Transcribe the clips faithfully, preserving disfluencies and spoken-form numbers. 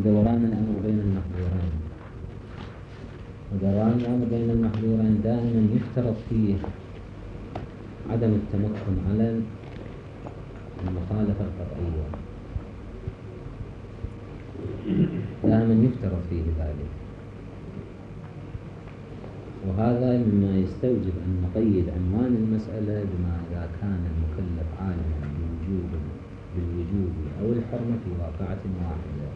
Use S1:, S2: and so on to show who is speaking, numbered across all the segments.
S1: ودوران الأمر بين المحظورين. ودوران الأمر بين المحظورين دائما يفترض فيه عدم التمكن على المخالفة القطعية، دائما يفترض فيه ذلك. وهذا مما يستوجب أن نقيد عنوان المسألة بما إذا كان المكلف عالما بالوجوب بالوجوب أو الحرمة في واقعة واحدة،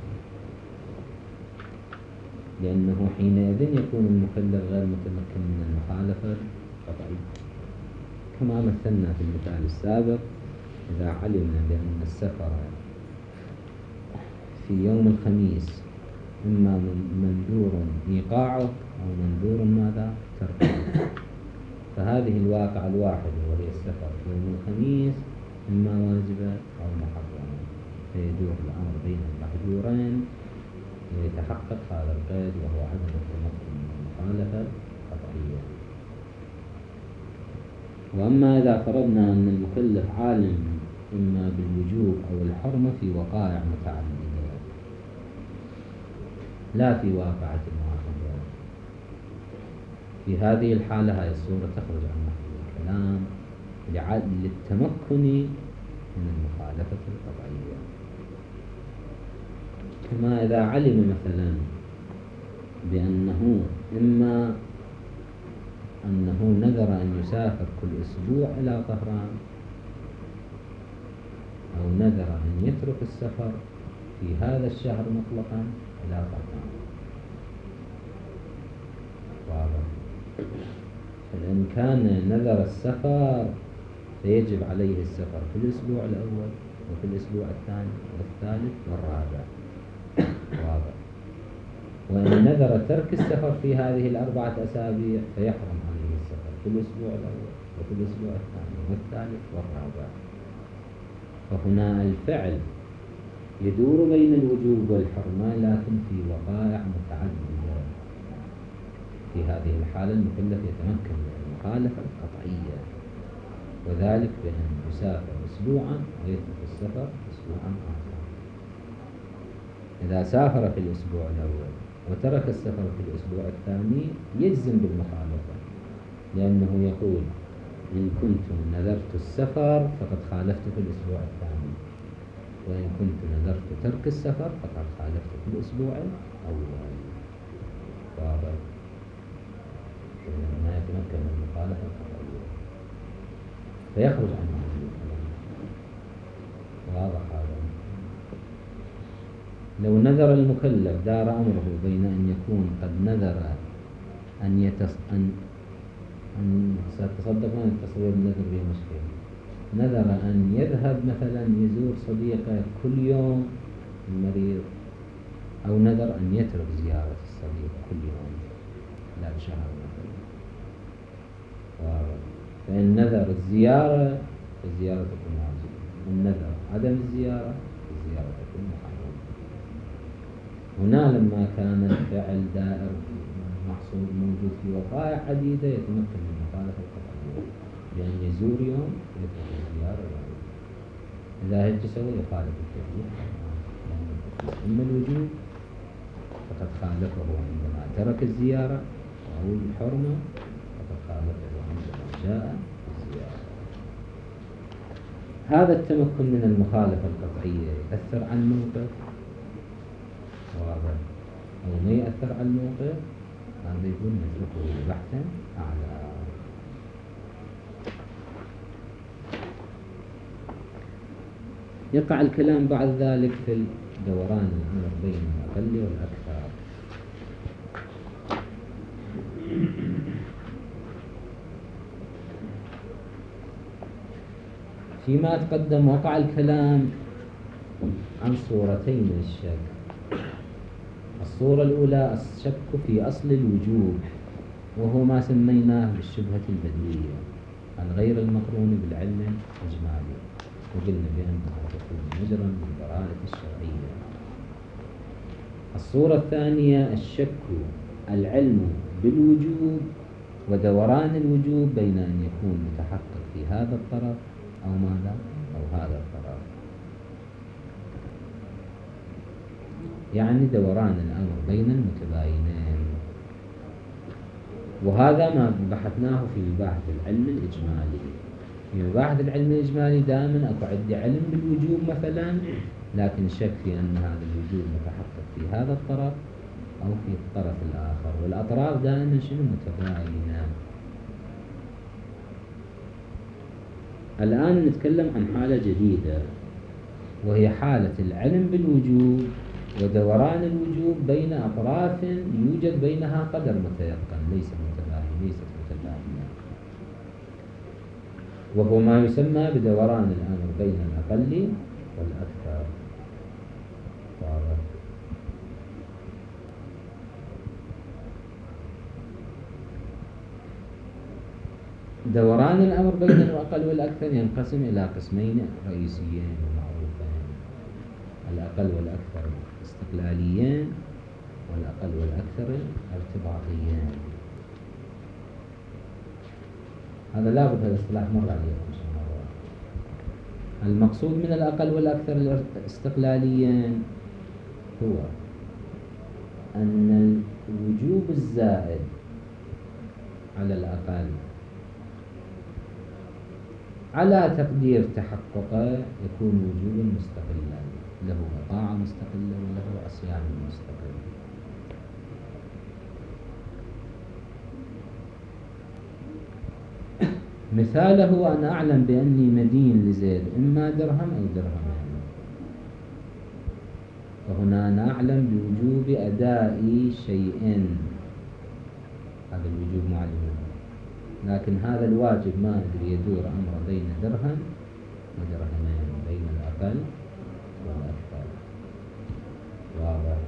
S1: لأنه حينئذ يكون المكلف غير متمكن من المخالفة القطعية، كما مثلنا في المثال السابق. إذا علمنا بأن السفر في يوم الخميس إما منذور إيقاعه أو منذور ماذا تركه، فهذه الواقعة الواحدة وهي السفر في يوم الخميس إما واجبة أو محرمة، فيدور الأمر بين المحظورين ويتحقق هذا القيد وهو عدم التمكن من المخالفة القطعية. وأما إذا فرضنا أن المكلف عالم إما بالوجوب أو الحرمة في وقائع متعددة لا في واقعة واحدة، في هذه الحالة هذه الصورة تخرج عن محل الكلام للتمكن من المخالفة القطعية. كما إذا علم مثلا بأنه إما أنه نذر أن يسافر كل أسبوع إلى طهران، أو نذر أن يترك السفر في هذا الشهر مطلقا إلى طهران، واضح. فإن كان نذر السفر فيجب عليه السفر في الأسبوع الأول وفي الأسبوع الثاني والثالث والرابع، واضح. وإن نذر ترك السفر في هذه الأربعة أسابيع فيحرم عليه السفر في الأسبوع الأول وفي الأسبوع الثاني والثالث والرابع. فهنا الفعل يدور بين الوجوب والحرمة لكن في وقائع متعددة. في هذه الحالة المكلف يتمكن من المخالفة القطعية، وذلك بأن يسافر أسبوعا ويترك السفر أسبوعا آخر. إذا سافر في الأسبوع الأول وترك السفر في الأسبوع الثاني يجزم بالمخالفة، لأنه يقول إن كنت نذرت السفر فقد خالفت في الأسبوع الثاني، وإن كنت نذرت ترك السفر فقد خالفت في الأسبوع الأول، واضح. ما يتمكن من المخالفة القطعية فيخرج عن محل الكلام، واضح هذا. لو نذر المكلف دار أمره بين أن يكون قد نذر أن يتص... أن أن ستصدق من التصوير النذر به مشكلة، نذر أن يذهب مثلا يزور صديقه كل يوم المريض، أو نذر أن يترك زيارة الصديق كل يوم لا شهر مثلا، فإن نذر الزيارة فالزيارة تكون واجبة، وإن نذر عدم الزيارة فالزيارة تكون محرمة. هنا لما كان الفعل دائر محصول موجود في وقائع عديدة يتمكن من المخالفة القطعية، بأن يزور يوم يترك الزيارة يوم. إذا هيك سوى يخالف التكليف، أما الوجوب فقد خالفه عندما ترك الزيارة، أو الحرمة فقد خالفه عندما جاء الزيارة. هذا التمكن من المخالفة القطعية يأثر على الموقف، واضح، أو ما يأثر على الموقف، هذا يكون نتركه بحثا أعلى. يقع الكلام بعد ذلك في دوران الأمر بين الأقل والأكثر. فيما تقدم وقع الكلام عن صورتين للشك. الصورة الأولى الشك في أصل الوجوب، وهو ما سميناه بالشبهة البديهية الغير المقرون بالعلم الإجمالي، وقلنا بأنها تكون مجرا من البراءة الشرعية. الصورة الثانية الشك العلم بالوجوب ودوران الوجوب بين أن يكون متحقق في هذا الطرف أو ماذا أو هذا الطرف. يعني دوران الأمر بين المتباينين. وهذا ما بحثناه في مباحث العلم الإجمالي. في مباحث العلم الإجمالي دائما أكو عندي علم بالوجوب مثلا، لكن شك في أن هذا الوجوب متحقق في هذا الطرف أو في الطرف الآخر، والأطراف دائما شنو؟ متباينة. الآن نتكلم عن حالة جديدة، وهي حالة العلم بالوجوب ودوران الوجوب بين أطراف يوجد بينها قدر متيقن، ليس متباين، ليست متباينة، وهو ما يسمى بدوران الأمر بين الأقل والأكثر. واضح؟ دوران الأمر بين الأقل والأكثر ينقسم إلى قسمين رئيسيين ومعروفين: الأقل والأكثر استقلاليين، والأقل والأكثر ارتباطيين. هذا لابد هذا الاصطلاح مر عليكم مرة. المقصود من الأقل والأكثر الاستقلاليين هو أن الوجوب الزائد على الأقل على تقدير تحققه يكون وجوبا مستقلا، له طاعة مستقلة وله عصيان مستقل. مثاله أن أعلم بأني مدين لزيد إما درهم أو درهمين، فهنا نعلم بوجوب أداء شيء، هذا الوجوب معلوم، لكن هذا الواجب ما أدري يدور أمر بين درهم ودرهمين، بين الأقل والأكثر. واضح؟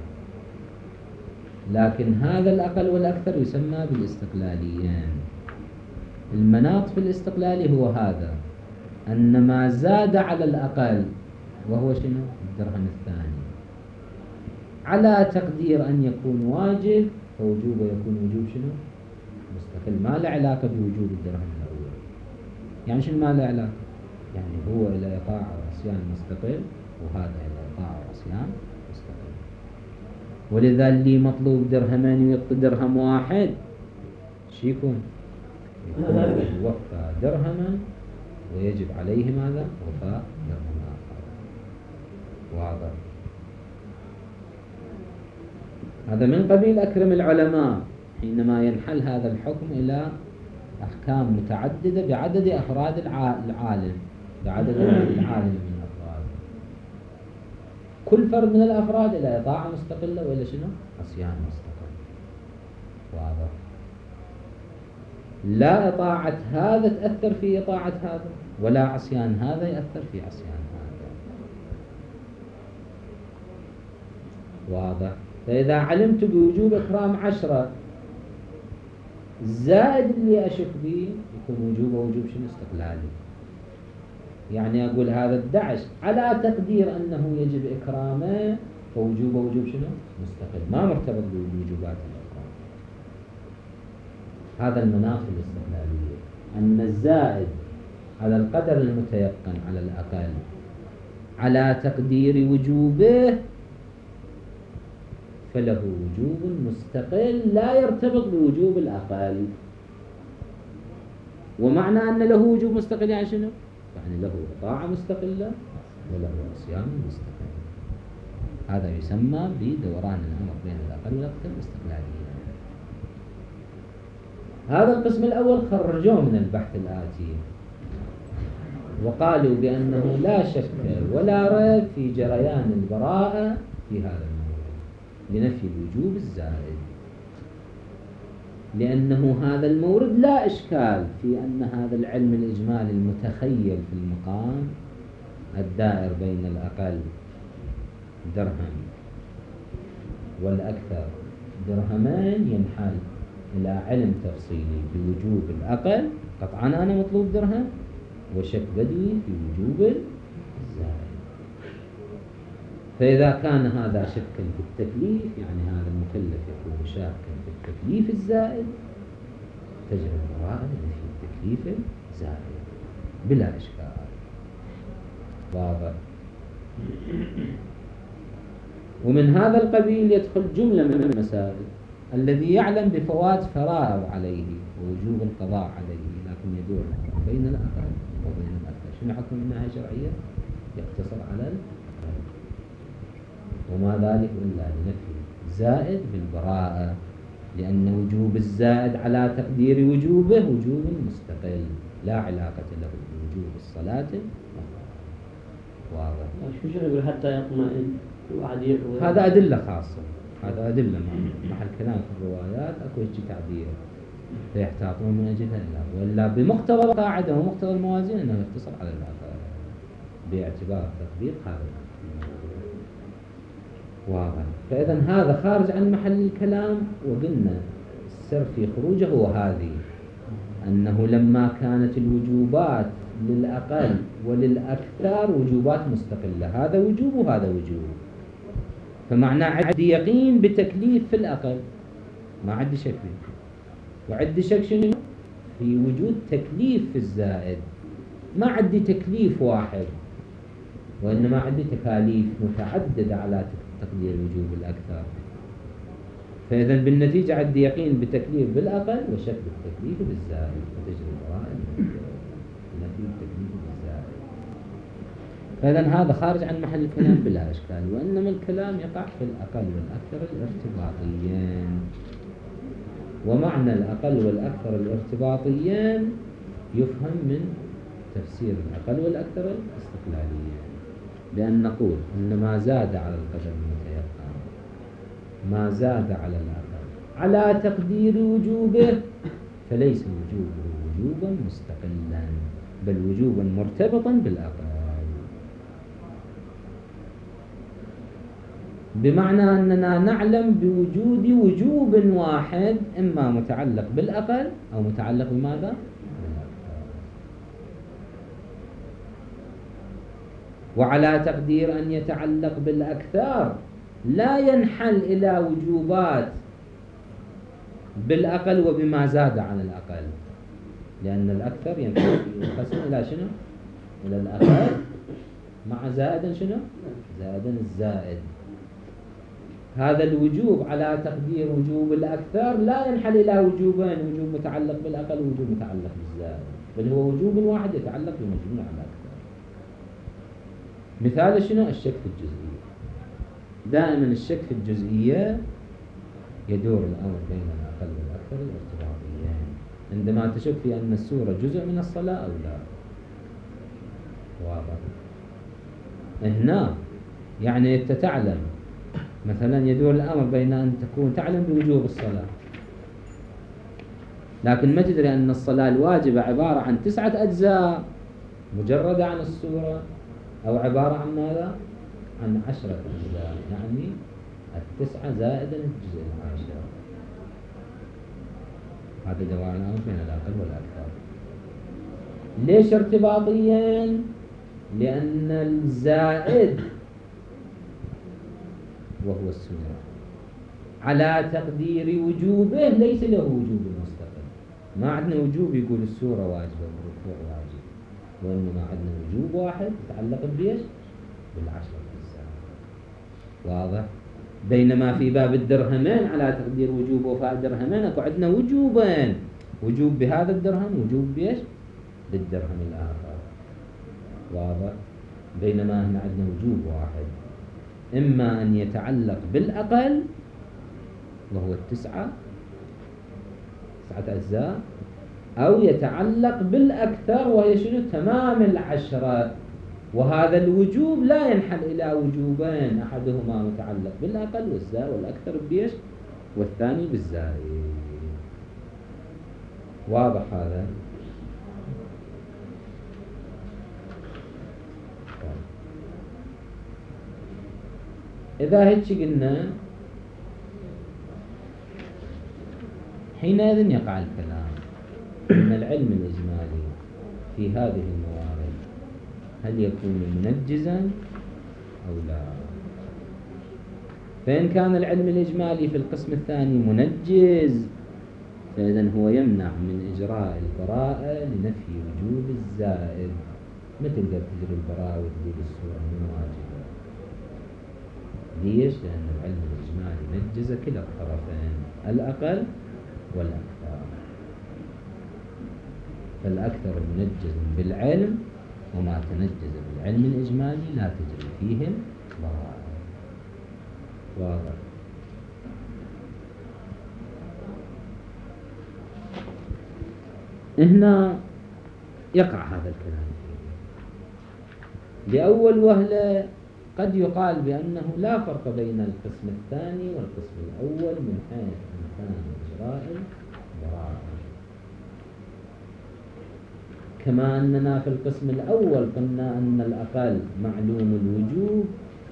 S1: لكن هذا الأقل والأكثر يسمى بالاستقلاليين. المناط في الاستقلالي هو هذا، أن ما زاد على الأقل وهو شنو؟ الدرهم الثاني، على تقدير أن يكون واجب، فوجوبه يكون وجوب شنو؟ مستقل، ما له علاقة بوجوب الدرهم الأول. يعني شنو ما له علاقة؟ يعني هو إلى طاعة وعصيان مستقل، وهذا إلى طاعة وعصيان مستقل. ولذا اللي مطلوب درهمين ويعطي درهم واحد شو يكون؟ يكون يوفى درهما ويجب عليه ماذا؟ وفاء درهم آخر. واضح؟ هذا من قبيل أكرم العلماء حينما ينحل هذا الحكم إلى أحكام متعددة بعدد أفراد العالم، بعدد العالم من الأفراد، كل فرد من الأفراد إلى طاعة مستقلة وإلى شنو؟ عصيان مستقل. واضح؟ لا إطاعة هذا تأثر في إطاعة هذا، ولا عصيان هذا يأثر في عصيان هذا. واضح؟ فإذا علمت بوجوب إكرام عشرة، الزائد اللي أشك به يكون وجوبه وجوب شنو؟ استقلالي. يعني أقول هذا الدعش على تقدير أنه يجب إكرامه، فوجوبه وجوب شنو؟ مستقل، ما مرتبط بوجوبات الإكرام. هذا المناط الاستقلالية، أن الزائد على القدر المتيقن على الأقل على تقدير وجوبه فله وجوب مستقل لا يرتبط بوجوب الأقل. ومعنى أن له وجوب مستقل يعني شنو؟ يعني له طاعة مستقلة وله عصيان مستقل. هذا يسمى بدوران الأمر بين الأقل والأكثر الاستقلالية. هذا القسم الأول خرجوه من البحث الآتي، وقالوا بأنه لا شك ولا ريب في جريان البراءة في هذا الموضوع لنفي الوجوب الزائد، لأنه هذا المورد لا إشكال في أن هذا العلم الإجمالي المتخيل في المقام الدائر بين الأقل درهم والأكثر درهمين ينحل إلى علم تفصيلي بوجوب الأقل، قطعا أنا مطلوب درهم، وشك بدوي في وجوب الزائد. فإذا كان هذا شكا في التكليف، يعني هذا المكلف يكون شاكا في التكليف الزائد، تجري البراءة في التكليف الزائد بلا إشكال. واضح؟ ومن هذا القبيل يدخل جملة من المسائل الذي يعلم بفوات فرائض عليه ووجوب القضاء عليه، لكن يدور بين الأقل وبين الأكثر. شنو حكم من ناحية شرعية؟ يقتصر على الأقل، وما ذلك إلا لنفي زائد بالبراءة، لأن وجوب الزائد على تقدير وجوبه وجوب مستقل لا علاقة له بوجوب الصلاة. واضح؟
S2: شو شنو يقول حتى يطمئن الواحد يقوي؟
S1: هذا أدلة خاصة، هذا أدلة محل كلام في الروايات أكو شيء تعبير فيحتاطون من أجلها إلا، ولا بمقتضى القاعدة ومقتضى الموازين أنه يقتصر على الآخر باعتبار تطبيق هذا. واضح؟ فإذا هذا خارج عن محل الكلام، وقلنا السر في خروجه هو هذه، أنه لما كانت الوجوبات للأقل وللأكثر وجوبات مستقلة، هذا وجوب وهذا وجوب، فمعنى عندي يقين بتكليف في الأقل، ما عندي شك فيه، وعندي شك شنو؟ في وجود تكليف في الزائد، ما عندي تكليف واحد وإنما عندي تكاليف متعددة على تقدير وجوب الأكثر. فإذا بالنتيجة عندي يقين بتكليف بالأقل وشك بالتكليف بالزائد، وتجري القرائن التي التكليف بالزائد. فإذا هذا خارج عن محل الكلام بلا إشكال، وإنما الكلام يقع في الأقل والأكثر الارتباطيين. ومعنى الأقل والأكثر الارتباطيين يفهم من تفسير الأقل والأكثر الاستقلاليين، بأن نقول أن ما زاد على القدر المتيقن، ما زاد على الأقل على تقدير وجوبه فليس وجوبه وجوبا مستقلا، بل وجوبا مرتبطا بالأقل، بمعنى أننا نعلم بوجود وجوب واحد إما متعلق بالأقل أو متعلق بماذا؟ وعلى تقدير أن يتعلق بالأكثر لا ينحل إلى وجوبات بالأقل وبما زاد عن الأقل، لأن الأكثر ينقسم إلى شنو؟ إلى الأقل مع زائدا شنو؟ زائدا الزائد. هذا الوجوب على تقدير وجوب الأكثر لا ينحل إلى وجوبين، وجوب متعلق بالأقل ووجوب متعلق بالزائد، بل هو وجوب واحد يتعلق بمجموع الأكثر. مثال شنو؟ الشك في الجزئية. دائما الشك في الجزئية يدور الأمر بين الأقل والأكثر الارتباطيين، عندما تشك في أن السورة جزء من الصلاة أو لا. واضح؟ هنا يعني أنت تعلم مثلا، يدور الأمر بين أن تكون تعلم بوجوب الصلاة، لكن ما تدري أن الصلاة الواجبة عبارة عن تسعة أجزاء مجردة عن السورة، أو عبارة عن ماذا؟ عن عشرة أجزاء، يعني التسعة زائدا الجزء العاشر. هذا دوار الأمر بين الأقل والأكثر. ليش ارتباطيين؟ لأن الزائد وهو السورة على تقدير وجوبه ليس له وجوب مستقل. ما عندنا وجوب يقول السورة واجبة والركوع واجب، وإنما عندنا وجوب واحد يتعلق بإيش؟ بالعشرة أجزاء. واضح؟ بينما في باب الدرهمين على تقدير وجوب وفاء الدرهمين اكو عندنا وجوبين، وجوب بهذا الدرهم وجوب بإيش؟ بالدرهم الآخر. واضح؟ بينما هنا عندنا وجوب واحد، إما أن يتعلق بالأقل وهو التسعة تسعة أجزاء، أو يتعلق بالأكثر وهي شنو؟ تمام العشرة. وهذا الوجوب لا ينحل إلى وجوبين، أحدهما متعلق بالأقل والزائد والأكثر بيش، والثاني بالزائد. واضح هذا؟ إذا هيك قلنا حينئذ يقع الكلام أن العلم الإجمالي في هذه الموارد هل يكون منجزا أو لا؟ فإن كان العلم الإجمالي في القسم الثاني منجز، فإذن هو يمنع من إجراء البراءة لنفي وجوب الزائد. ما تقدر تجري البراءة وتجيب السورة من واجبة، ليش؟ لأن العلم الإجمالي نجز كلا الطرفين، الأقل والأكثر. فالأكثر منجز بالعلم، وما تنجز بالعلم الإجمالي لا تجري فيهم براءة. واضح؟ هنا يقع هذا الكلام فيه. لأول وهلة قد يقال بأنه لا فرق بين القسم الثاني والقسم الأول من حيث إمكان إجراء البراءة، كما أننا في القسم الأول قلنا أن الأقل معلوم الوجوب،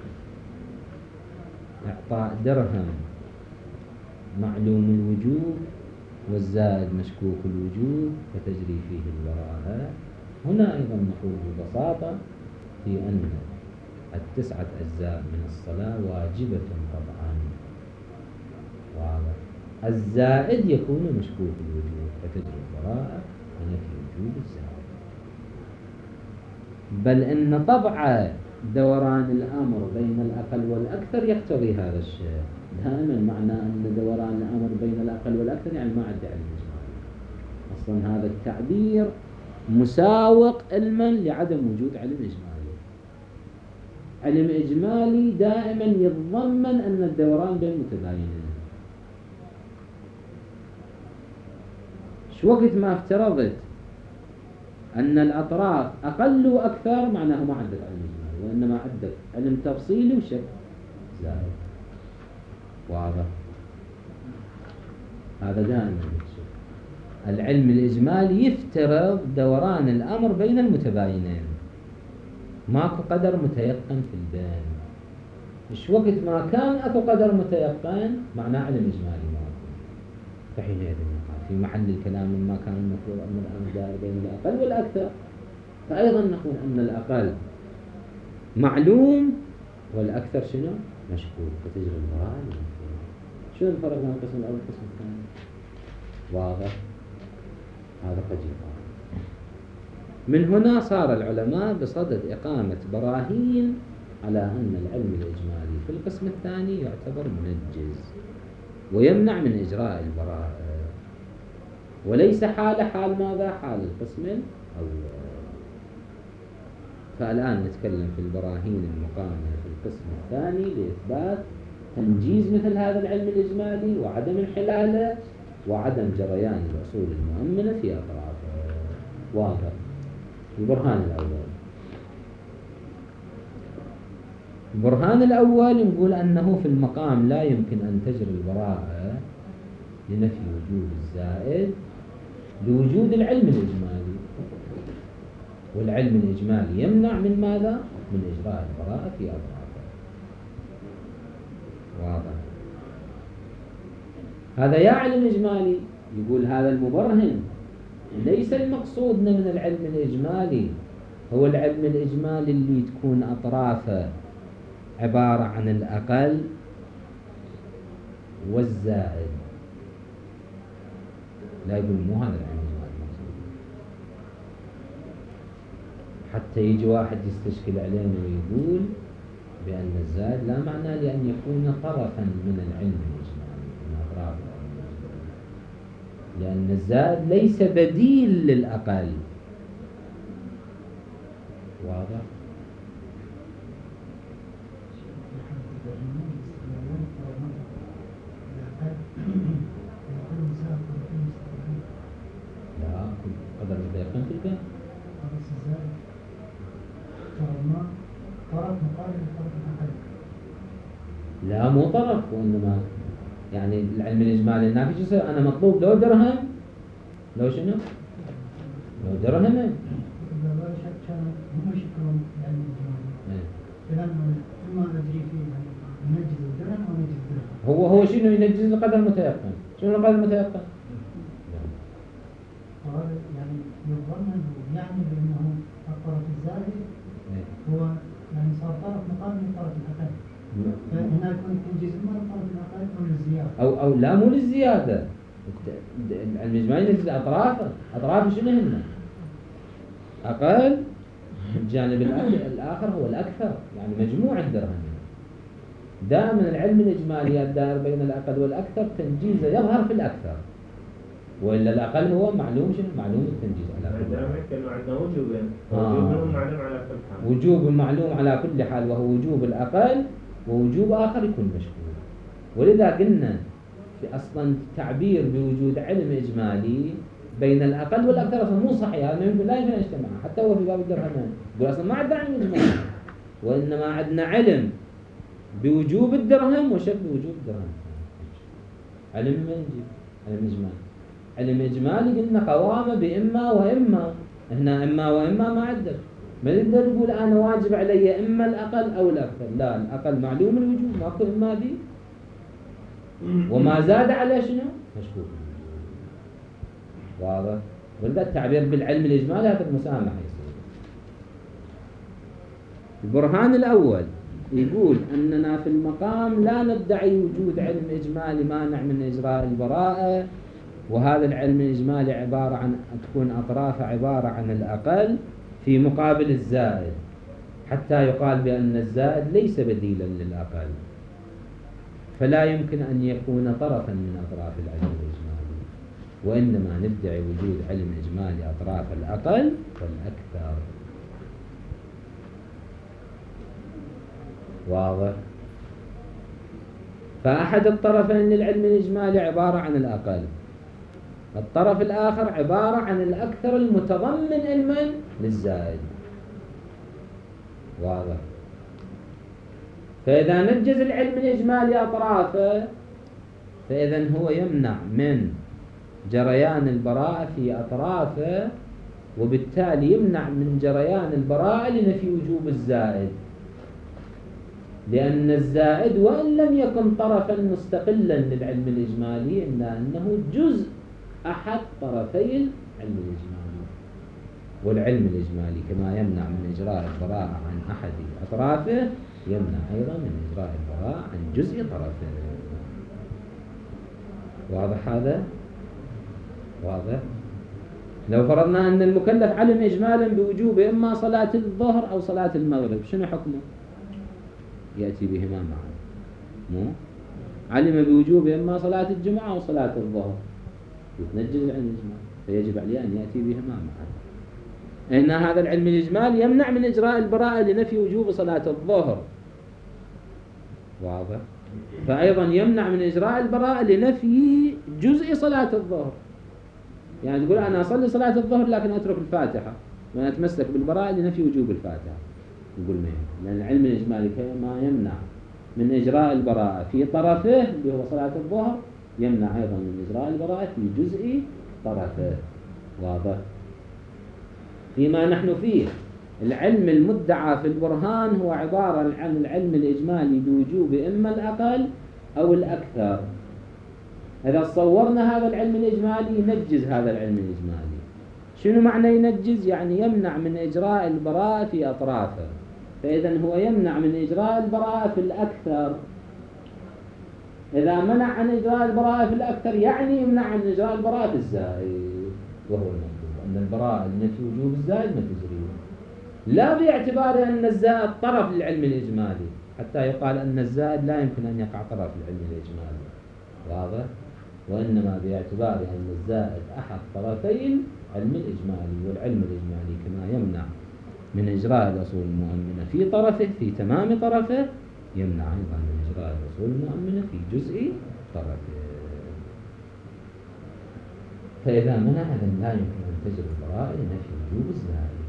S1: إعطاء درهم معلوم الوجوب والزائد مشكوك الوجوب فتجري فيه البراءة. هنا أيضا نقول ببساطة في أن التسعة أجزاء من الصلاة واجبة طبعا، واضح. الزائد يكون مشكوك الوجوب فتجري البراءة ونفي وجوب الزائد. بل إن طبع دوران الأمر بين الأقل والأكثر يقتضي هذا الشيء. دائما معنى أن دوران الأمر بين الأقل والأكثر يعني ما عندي علم إجمالي. أصلا هذا التعبير مساوق علما لعدم وجود علم إجمالي. علم إجمالي دائما يتضمن أن الدوران بين متباينين. شو وقت ما افترضت أن الأطراف أقل وأكثر معناه ما عندك علم إجمالي، وإنما عندك علم تفصيلي وشك زائد. واضح؟ هذا دائما يكشف. العلم الإجمالي يفترض دوران الأمر بين المتباينين، ماكو قدر متيقن في البين. مش وقت ما كان أكو قدر متيقن معناه علم إجمالي ماكو، فحينئذ نقال في محل الكلام مما كان المفروض أن الأمر دائر بين الأقل والأكثر. فأيضا نقول أن الأقل معلوم والأكثر شنو؟ مشكوك فتجري البراءة. شو الفرق بين القسم الأول والقسم الثاني؟ واضح؟ هذا قد يقال. من هنا صار العلماء بصدد إقامة براهين على أن العلم الإجمالي في القسم الثاني يعتبر منجز ويمنع من إجراء البراءة، وليس حال حال ماذا؟ حال القسم الأول. فالآن نتكلم في البراهين المقامة في القسم الثاني لإثبات تنجيز مثل هذا العلم الإجمالي وعدم انحلاله وعدم جريان الأصول المؤمنة في أطرافه. واضح؟ البرهان الأول. البرهان الأول نقول أنه في المقام لا يمكن أن تجري البراءة لنفي وجود الزائد لوجود العلم الإجمالي، والعلم الإجمالي يمنع من ماذا؟ من إجراء البراءة في أطرافه. واضح؟ هذا يا علم إجمالي. يقول هذا المبرهن ليس المقصود من العلم الإجمالي هو العلم الإجمالي اللي تكون أطرافه عبارة عن الأقل والزائد. لا، يقول مو هذا العلم الإجمالي المقصود. حتى يجي واحد يستشكل علينا ويقول بأن الزائد لا معنى لأن يكون طرفا من العلم الإجمالي من أطراف العلم الإجمالي، لأن الزائد ليس بديل للأقل. واضح؟ لا، قدر متيقن في البيت. لا، مو طرف، وإنما يعني العلم الإجمالي النافي شو يصير؟ أنا مطلوب لو درهم، لو شنو؟ لو درهم. هو هو شنو ينجز القدر المتيقن؟ شنو القدر المتيقن؟
S3: يعني يظن انه يعني بانه الطرف الزائد هو يعني صار طرف مقابل للطرف الاقل، فهنا يكون تنجز اما الطرف الاقل او للزياده
S1: او او لا، مو للزياده. العلم الإجمالي ينجز اطرافه. اطرافه شنو هن؟ اقل. الجانب الاخر هو الاكثر، يعني مجموع الدرهم. دائما العلم الإجمالي الدائر بين الأقل والأكثر تنجيزه يظهر في الأكثر، وإلا الأقل هو معلوم شنو؟ معلوم التنجيز على كل حال.
S4: كانوا عندنا وجوبين،
S1: آه.
S4: وجوب معلوم على كل حال.
S1: وجوب معلوم على كل حال وهو وجوب الأقل، ووجوب آخر يكون مشهور. ولذا قلنا في أصلا تعبير بوجود علم إجمالي بين الأقل والأكثر أصلا مو صحيح، هذا يمكن لا يمكن أن يجتمع حتى هو في باب الدرهمان. يقول أصلا ما عندنا علم إجمالي، وإنما عندنا علم بوجوب الدرهم وشك بوجوب الدرهم. علم ما نجيب علم إجمالي، علم إجمالي قلنا قوامه بإما وإما، هنا إما وإما ما عدل، ما نقدر نقول أنا واجب علي إما الأقل أو الأكثر، لا الأقل معلوم الوجوب ماكو إما دي، وما زاد على شنو؟ مشكوك. واضح؟ ولذا التعبير بالعلم الإجمالي هذا المسامح يصير. البرهان الأول يقول أننا في المقام لا ندعي وجود علم إجمالي مانع من إجراء البراءة، وهذا العلم الإجمالي عبارة عن تكون أطرافه عبارة عن الأقل في مقابل الزائد، حتى يقال بأن الزائد ليس بديلا للأقل، فلا يمكن أن يكون طرفا من أطراف العلم الإجمالي، وإنما ندعي وجود علم إجمالي أطراف الأقل والأكثر. واضح؟ فأحد الطرفين للعلم الإجمالي عبارة عن الأقل، الطرف الآخر عبارة عن الأكثر المتضمن علما للزائد. واضح؟ فإذا نجز العلم الإجمالي أطرافه فإذا هو يمنع من جريان البراءة في أطرافه، وبالتالي يمنع من جريان البراءة لنفي وجوب الزائد، لأن الزائد وإن لم يكن طرفا مستقلا للعلم الإجمالي إلا أنه جزء أحد طرفي العلم الإجمالي، والعلم الإجمالي كما يمنع من إجراء البراءة عن أحد أطرافه يمنع أيضا من إجراء البراءة عن جزء طرفه. واضح هذا؟ واضح؟ لو فرضنا أن المكلف علم إجمالا بوجوب إما صلاة الظهر أو صلاة المغرب، شنو حكمه؟ يأتي بهما معا. مو؟ علم بوجوب إما صلاة الجمعة أو صلاة الظهر، يتنجز العلم الإجمالي، فيجب عليه أن يأتي بهما معا. إن هذا العلم الإجمالي يمنع من إجراء البراءة لنفي وجوب صلاة الظهر. واضح؟ فأيضا يمنع من إجراء البراءة لنفي جزء صلاة الظهر. يعني تقول أنا أصلي صلاة الظهر لكن أترك الفاتحة، وأنا أتمسك بالبراءة لنفي وجوب الفاتحة. يقول ما يمنع، لأن العلم الإجمالي كما يمنع من إجراء البراءة في طرفه اللي هو صلاة الظهر، يمنع أيضا من إجراء البراءة في جزء طرفه. واضح؟ فيما نحن فيه العلم المدعى في البرهان هو عبارة عن العلم الإجمالي بوجوب إما الأقل أو الأكثر. إذا صورنا هذا العلم الإجمالي ينجز هذا العلم الإجمالي. شنو معنى ينجز؟ يعني يمنع من إجراء البراءة في أطرافه، فإذا هو يمنع من إجراء البراءة في الأكثر. إذا منع عن إجراء البراءة في الأكثر يعني يمنع عن إجراء البراءة في الزائد، وهو المطلوب أن البراءة التي وجوب الزائد ما تجري، لا باعتبار أن الزائد طرف للعلم الإجمالي، حتى يقال أن الزائد لا يمكن أن يقع طرف للعلم الإجمالي. واضح؟ وإنما باعتبار أن الزائد أحد طرفي العلم الإجمالي، والعلم الإجمالي كما يمنع من إجراء الأصول المؤمنة في طرفه في تمام طرفه، يمنع أيضا من إجراء الأصول المؤمنة في جزء طرفه. فإذا منع هذا لا يمكن أن تجري البراءة لنفي وجوب الزائد.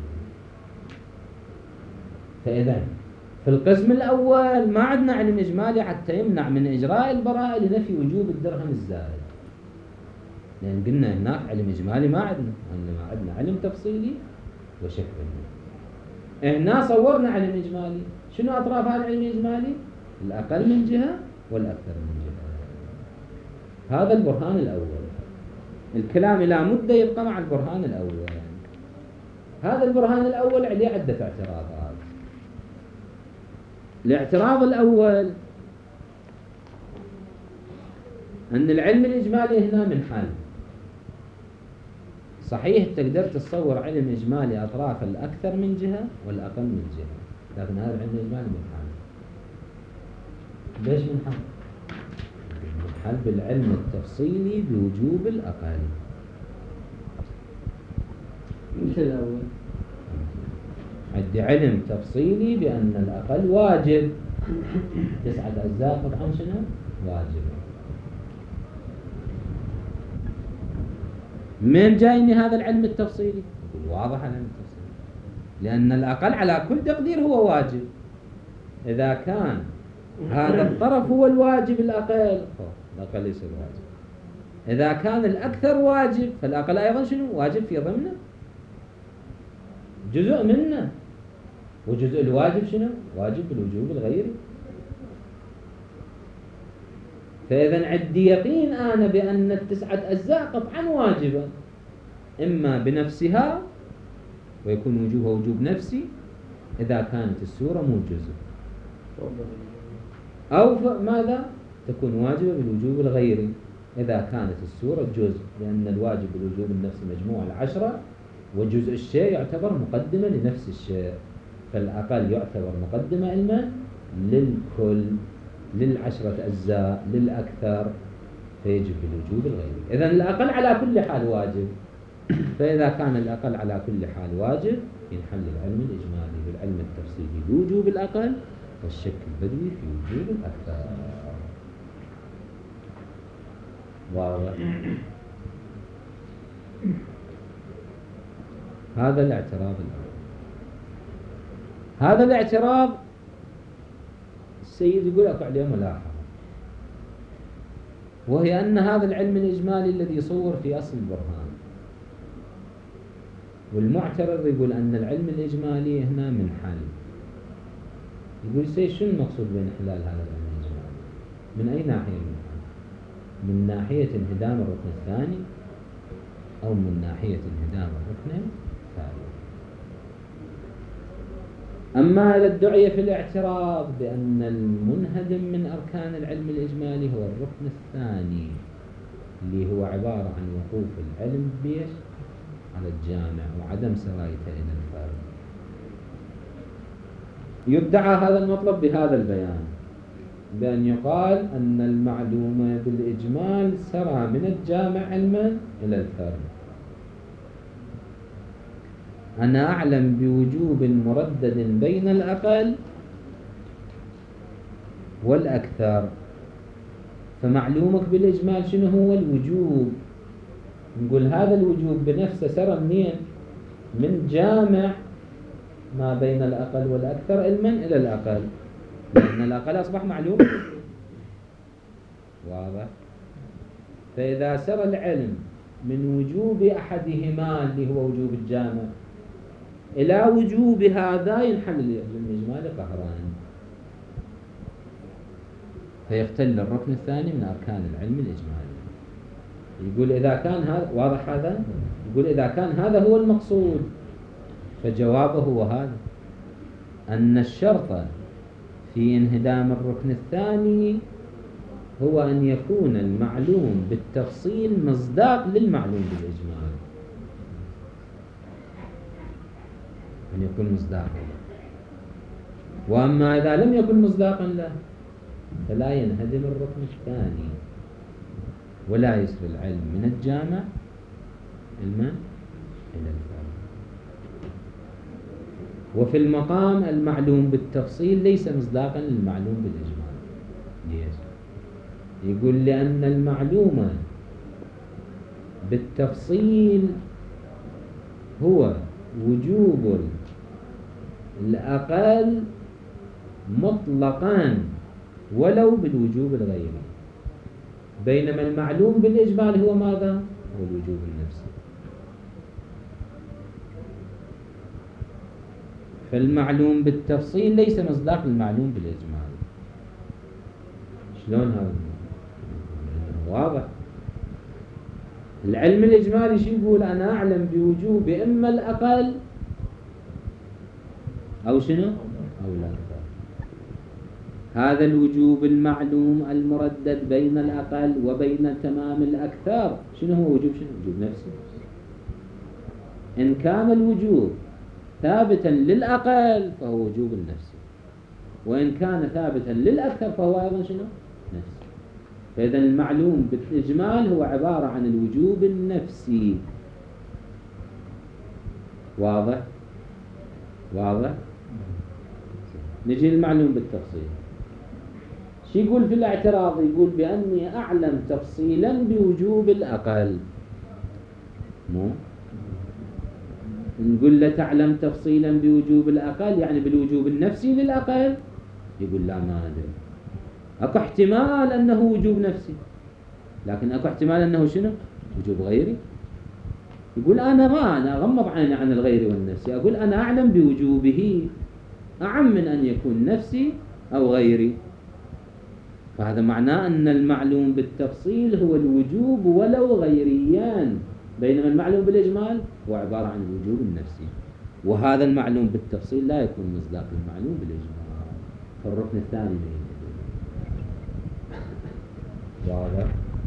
S1: فإذا في القسم الأول ما عندنا علم إجمالي حتى يمنع من إجراء البراءة لنفي وجوب الدرهم الزائد، لأن قلنا هناك علم إجمالي ما عندنا، وإنما عندنا علم تفصيلي وشك منه. هنا صورنا علم إجمالي، شنو أطراف هذا العلم الإجمالي؟ الأقل من جهة والأكثر من جهة. هذا البرهان الأول. الكلام لا مدة يبقى مع البرهان الأول. هذا البرهان الأول عليه عدة اعتراضات. الاعتراض الأول أن العلم الإجمالي هنا من حال. صحيح تقدر تصور علم إجمالي أطراف الأكثر من جهة والأقل من جهة، لكن هذا العلم الإجمالي من حال. ليش منحل؟ منحل بالعلم التفصيلي بوجوب الأقل.
S2: مثل الأول
S1: عندي علم تفصيلي بأن الأقل واجب، تسعة أجزاء قطعا شنو؟ واجب. من جايني هذا العلم التفصيلي؟ واضح العلم التفصيلي، لأن الأقل على كل تقدير هو واجب. إذا كان هذا الطرف هو الواجب الأقل، الأقل يصير واجب. إذا كان الأكثر واجب فالأقل أيضا شنو؟ واجب في ضمنه، جزء منه. وجزء الواجب شنو؟ واجب بالوجوب الغيري. فإذا عندي يقين أنا بأن التسعة أجزاء قطعا واجبة، إما بنفسها ويكون وجوبها وجوب نفسي إذا كانت السورة مو جزء، أو ماذا؟ تكون واجبة بالوجوب الغيري إذا كانت السورة جزء، لأن الواجب بالوجوب النفسي مجموع العشرة، وجزء الشيء يعتبر مقدمة لنفس الشيء، فالأقل يعتبر مقدمة علما للكل، للعشرة أجزاء، للأكثر، فيجب بالوجوب الغيري. إذن الأقل على كل حال واجب. فإذا كان الأقل على كل حال واجب ينحل العلم الإجمالي بالعلم التفصيلي بوجوب الأقل، والشك البدوي في وجوب الأكثر. واضح؟ هذا الاعتراض الأول. هذا الاعتراض السيد يقول أكو عليه ملاحظة، وهي أن هذا العلم الإجمالي الذي صور في أصل البرهان، والمعترض يقول أن العلم الإجمالي هنا منحل. يقول سيد شو المقصود بين إحلال هذا العلم الإجمالي؟ من أي ناحية منحل؟ من ناحية انهدام الركن الثاني أو من ناحية انهدام الركن الثالث؟ أما إذا ادعي في الاعتراض بأن المنهدم من أركان العلم الإجمالي هو الركن الثاني اللي هو عبارة عن وقوف العلم بيش على الجامع وعدم سرايته إلى الفرد، يدعى هذا المطلب بهذا البيان، بأن يقال أن المعلومة بالإجمال سرى من الجامع علما إلى الفرد. أنا أعلم بوجوب مردد بين الأقل والأكثر، فمعلومك بالإجمال شنو هو الوجوب؟ نقول هذا الوجوب بنفسه سرى منين؟ من جامع ما بين الأقل والأكثر علما إلى الأقل، لأن الأقل أصبح معلوم. واضح؟ فإذا سرى العلم من وجوب أحدهما اللي هو وجوب الجامع إلى وجوب هذا، ينحل العلم الإجمالي قهران، فيختل الركن الثاني من أركان العلم الإجمالي. يقول إذا كان هذا واضح، هذا يقول إذا كان هذا هو المقصود فجوابه هو هذا، أن الشرط في انهدام الركن الثاني هو أن يكون المعلوم بالتفصيل مصداق للمعلوم بالإجمال، أن يكون مصداقا له. وأما إذا لم يكن مصداقا له فلا ينهدم الركن الثاني ولا يسري العلم من الجامع علما إلى الفرد. وفي المقام المعلوم بالتفصيل ليس مصداقا للمعلوم بالإجمال. ليش؟ يقول لأن المعلوم بالتفصيل هو وجوب الأقل مطلقا ولو بالوجوب الغيري، بينما المعلوم بالإجمال هو ماذا؟ هو الوجوب النفسي. فالمعلوم بالتفصيل ليس مصداق للمعلوم بالإجمال. شلون هذا؟ واضح. العلم الإجمالي شو يقول؟ أنا أعلم بوجوب إما الأقل أو شنو؟ أو الأكثر. هذا الوجوب المعلوم المردد بين الأقل وبين تمام الأكثر شنو هو وجوب؟ شنو وجوب نفسي. إن كان الوجوب ثابتا للأقل فهو وجوب النفسي، وإن كان ثابتا للأكثر فهو أيضا شنو؟ نفس. فإذا المعلوم بالإجمال هو عبارة عن الوجوب النفسي. واضح؟ واضح؟ نجي المعلوم بالتفصيل. شو يقول في الاعتراض؟ يقول بأني أعلم تفصيلا بوجوب الأقل. مو نقول له تعلم تفصيلا بوجوب الأقل يعني بالوجوب النفسي للأقل؟ يقول لا ما أدري. أكو احتمال أنه وجوب نفسي، لكن أكو احتمال أنه شنو؟ وجوب غيري. يقول أنا ما أنا أغمض عيني عن الغير والنفسي، أقول أنا أعلم بوجوبه أعم من أن يكون نفسي أو غيري. فهذا معناه أن المعلوم بالتفصيل هو الوجوب ولو غيريان، بينما المعلوم بالإجمال هو عبارة عن الوجوب النفسي. وهذا المعلوم بالتفصيل لا يكون مصداق المعلوم بالإجمال. فالركن الثاني واضح؟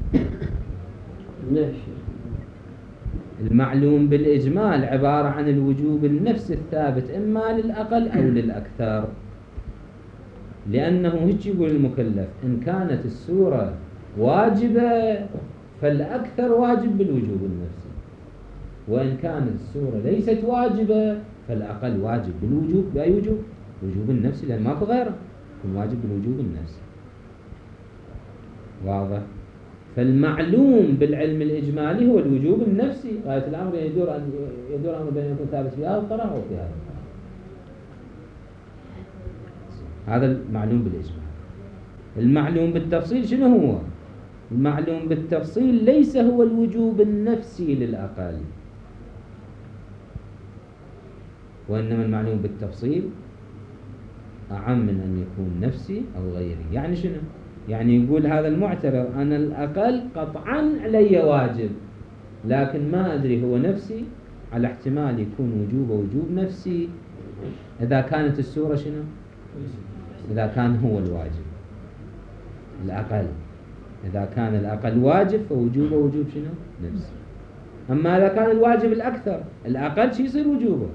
S1: المعلوم بالإجمال عبارة عن الوجوب النفسي الثابت إما للأقل أو للأكثر، لأنه هيك يقول المكلف إن كانت السورة واجبة فالأكثر واجب بالوجوب النفسي، وإن كانت السورة ليست واجبة فالأقل واجب بالوجوب. بأي وجوب؟ وجوب النفسي، لأن ماكو غيره، يكون واجب بالوجوب النفسي. واضح؟ فالمعلوم بالعلم الإجمالي هو الوجوب النفسي. غاية الأمر يدور أن يدور الأمر بين يكون ثابت في هذا الطرح أو في هذا الطرح. هذا المعلوم بالإجمال. المعلوم بالتفصيل شنو هو؟ المعلوم بالتفصيل ليس هو الوجوب النفسي للأقل، وإنما المعلوم بالتفصيل أعم من أن يكون نفسي أو غيري. يعني شنو؟ يعني يقول هذا المعترض أنا الأقل قطعا علي واجب، لكن ما أدري هو نفسي، على احتمال يكون وجوب وجوب نفسي إذا كانت السورة شنو؟ إذا كان هو الواجب الأقل. إذا كان الأقل واجب فوجوب وجوب شنو؟ نفسي. أما إذا كان الواجب الأكثر الأقل شي يصير وجوبه.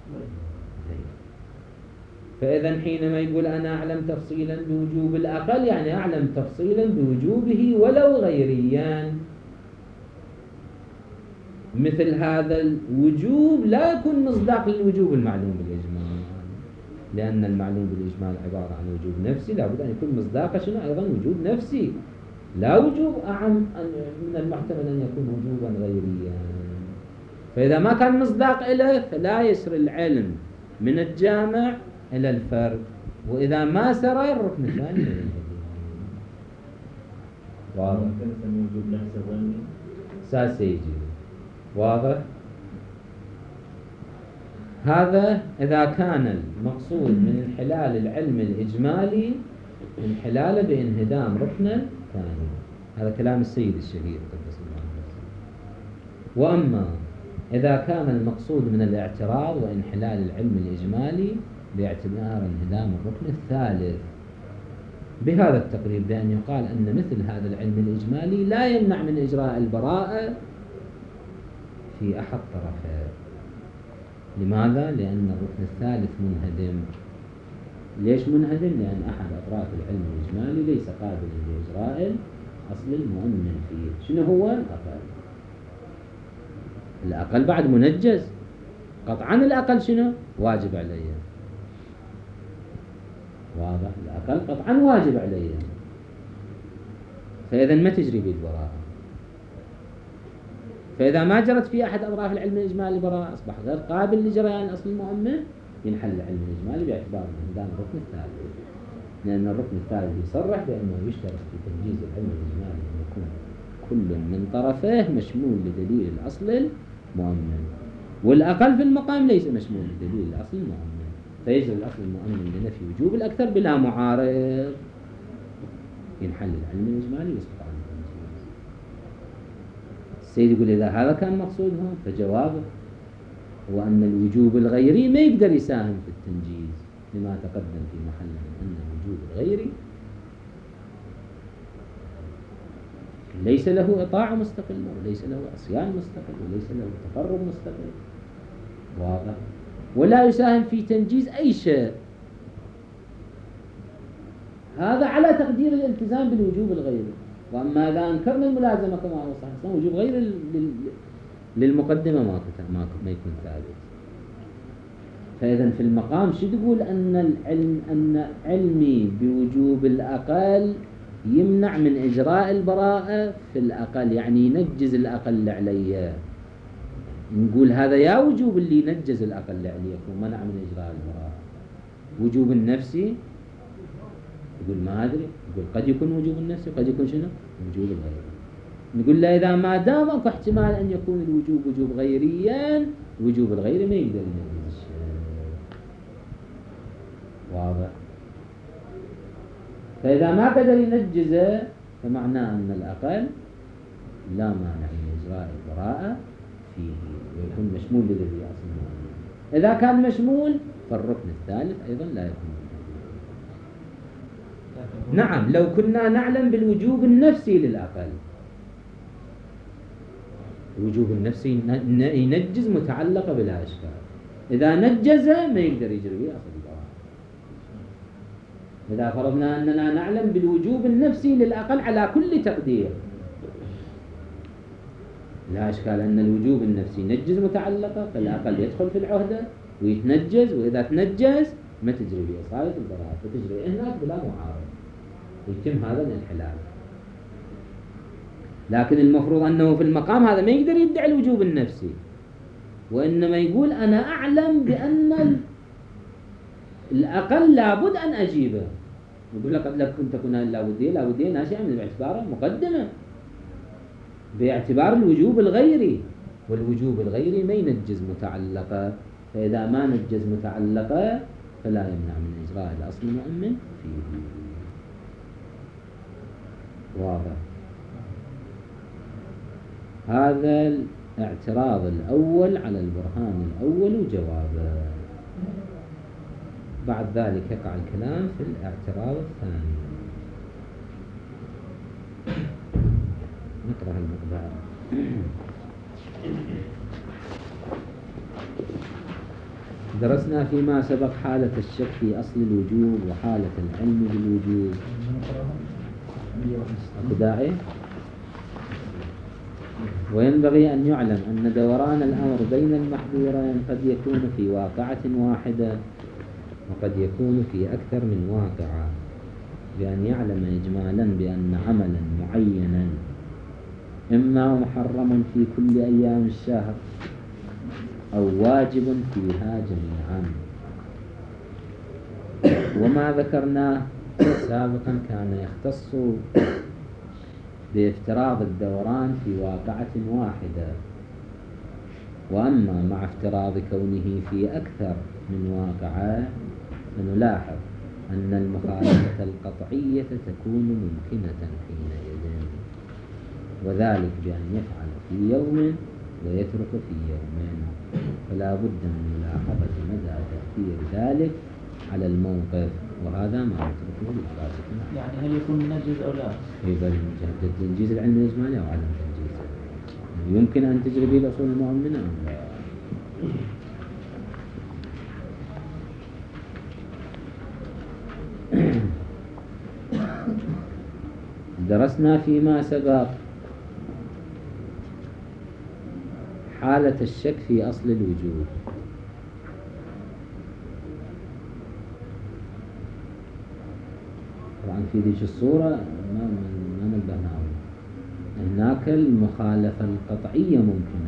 S1: فإذا حينما يقول أنا أعلم تفصيلا بوجوب الأقل يعني أعلم تفصيلا بوجوبه ولو غيريان. مثل هذا الوجوب لا يكون مصداق للوجوب المعلوم بالإجمال، لأن المعلوم بالإجمال عبارة عن وجوب نفسي، لابد أن يكون مصداقه شنو أيضا وجوب نفسي، لا وجوب أعم من المحتمل أن يكون وجوبا غيريا. فإذا ما كان مصداق إله فلا يسر العلم من الجامع إلى الفرد، وإذا ما سرى الركن الثاني. واضح؟
S4: وجوب نفس الظن
S1: ساسيجي. واضح؟ هذا إذا كان المقصود من انحلال العلم الإجمالي انحلاله بانهدام ركن ثاني. هذا كلام السيد الشهير قدس الله سره. وأما إذا كان المقصود من الاعتراض وانحلال العلم الإجمالي باعتبار انهدام الركن الثالث، بهذا التقرير بأن يقال أن مثل هذا العلم الإجمالي لا يمنع من إجراء البراءة في أحد طرفه. لماذا؟ لأن الركن الثالث منهدم. ليش منهدم؟ لأن أحد أطراف العلم الإجمالي ليس قابلا لإجراء أصل المؤمن فيه. شنو هو؟ الأقل. الأقل بعد منجز قطعا. الأقل شنو؟ واجب علي. واضح؟ الأقل قطعا واجب علي. فإذا ما تجري به البراءة. فإذا ما جرت في أحد أطراف العلم الإجمالي البراءة أصبح غير قابل لجريان أصل المؤمن، ينحل العلم الإجمالي باعتبار انهدام الركن الثالث. لأن الركن الثالث يصرح بأنه يشترط في تنجيز العلم الإجمالي أن يكون كل من طرفيه مشمول لدليل الأصل المؤمن، والأقل في المقام ليس مشمول لدليل الأصل المؤمن، فيجري الأصل المؤمن لنفي وجوب الأكثر بلا معارض، ينحل العلم الإجمالي ويسقط عنه التنجيز. السيد يقول إذا هذا كان مقصودهم فجوابه هو أن الوجوب الغيري ما يقدر يساهم في التنجيز، لما تقدم في محل من أن الوجوب الغيري ليس له إطاعة مستقلة وليس له عصيان مستقل وليس له تقرب مستقل. واضح؟ ولا يساهم في تنجيز أي شيء. هذا على تقدير الالتزام بالوجوب الغيري. وأما إذا أنكرنا الملازمة كما هو صحيح وجوب غير لل... للمقدمة ما ما ما يكون ثابت. فإذا في المقام شو تقول أن العلم أن علمي بوجوب الأقل يمنع من إجراء البراءة في الأقل، يعني ينجز الأقل علي. نقول هذا يا وجوب اللي ينجز الأقل عليك ومنع من إجراء البراءة. وجوب النفسي يقول ما أدري، يقول قد يكون وجوب النفسي قد يكون شنو وجوب الغيري. نقول له إذا ما دام أكو احتمال أن يكون الوجوب وجوب غيريا، الوجوب الغيري ما يقدر ينجز الشيء. واضح؟ فإذا ما قدر ينجزه فمعناه أن الأقل لا مانع من إجراء البراءة فيه ويكون مشمول للذي أصلا. إذا كان مشمول فالركن الثالث أيضا لا يكون. نعم لو كنا نعلم بالوجوب النفسي للأقل، الوجوب النفسي ينجز متعلقة بلا إشكال. إذا نجز ما يقدر يجري به أصل البراءة. إذا فرضنا أننا نعلم بالوجوب النفسي للأقل على كل تقدير لا إشكال أن الوجوب النفسي ينجز متعلقة، فالأقل يدخل في العهدة ويتنجز، وإذا تنجز ما تجري به إصالة البراءة فتجري هناك بلا معارض ويتم هذا الانحلال. لكن المفروض أنه في المقام هذا ما يقدر يدعي الوجوب النفسي، وإنما يقول أنا أعلم بأن الأقل لابد أن أجيبه. يقول لك قد لكن تكون لابدية لابدية ناشئة من باعتباره مقدمة باعتبار الوجوب الغيري، والوجوب الغيري ما ينجز متعلقة، فإذا ما نجز متعلقة فلا يمنع من إجراء الأصل المؤمن فيه. واضح؟ هذا الاعتراض الأول على البرهان الأول وجوابه. بعد ذلك يقع الكلام في الاعتراض الثاني. نقرأ المقدار. درسنا فيما سبق حالة الشك في أصل الوجوب وحالة العلم بالوجوب. داعي؟ وينبغي أن يعلم أن دوران الأمر بين المحظورين قد يكون في واقعة واحدة وقد يكون في أكثر من واقعة، بأن يعلم إجمالا بأن عملا معينا إما محرم في كل أيام الشهر أو واجب فيها جميعا. وما ذكرناه سابقا كان يختص بافتراض الدوران في واقعة واحدة، وأما مع افتراض كونه في أكثر من واقعة فنلاحظ أن المخالفة القطعية تكون ممكنة حينئذ، وذلك بأن يفعل في يوم ويترك في يومين، فلا بد من ملاحظة مدى تأثير ذلك على الموقف، وهذا ما نتركه للفاسقين.
S4: يعني هل يكون منجز أو لا؟
S1: يبقى تنجيز العلم الإجمالي أو عدم تنجيزه، يمكن أن تجري به الأصول المؤمنة أم لا؟ درسنا فيما سبق حالة الشك في أصل الوجود. طبعا في ذيك الصورة ما ما نبهناها، هناك المخالفة القطعية ممكنة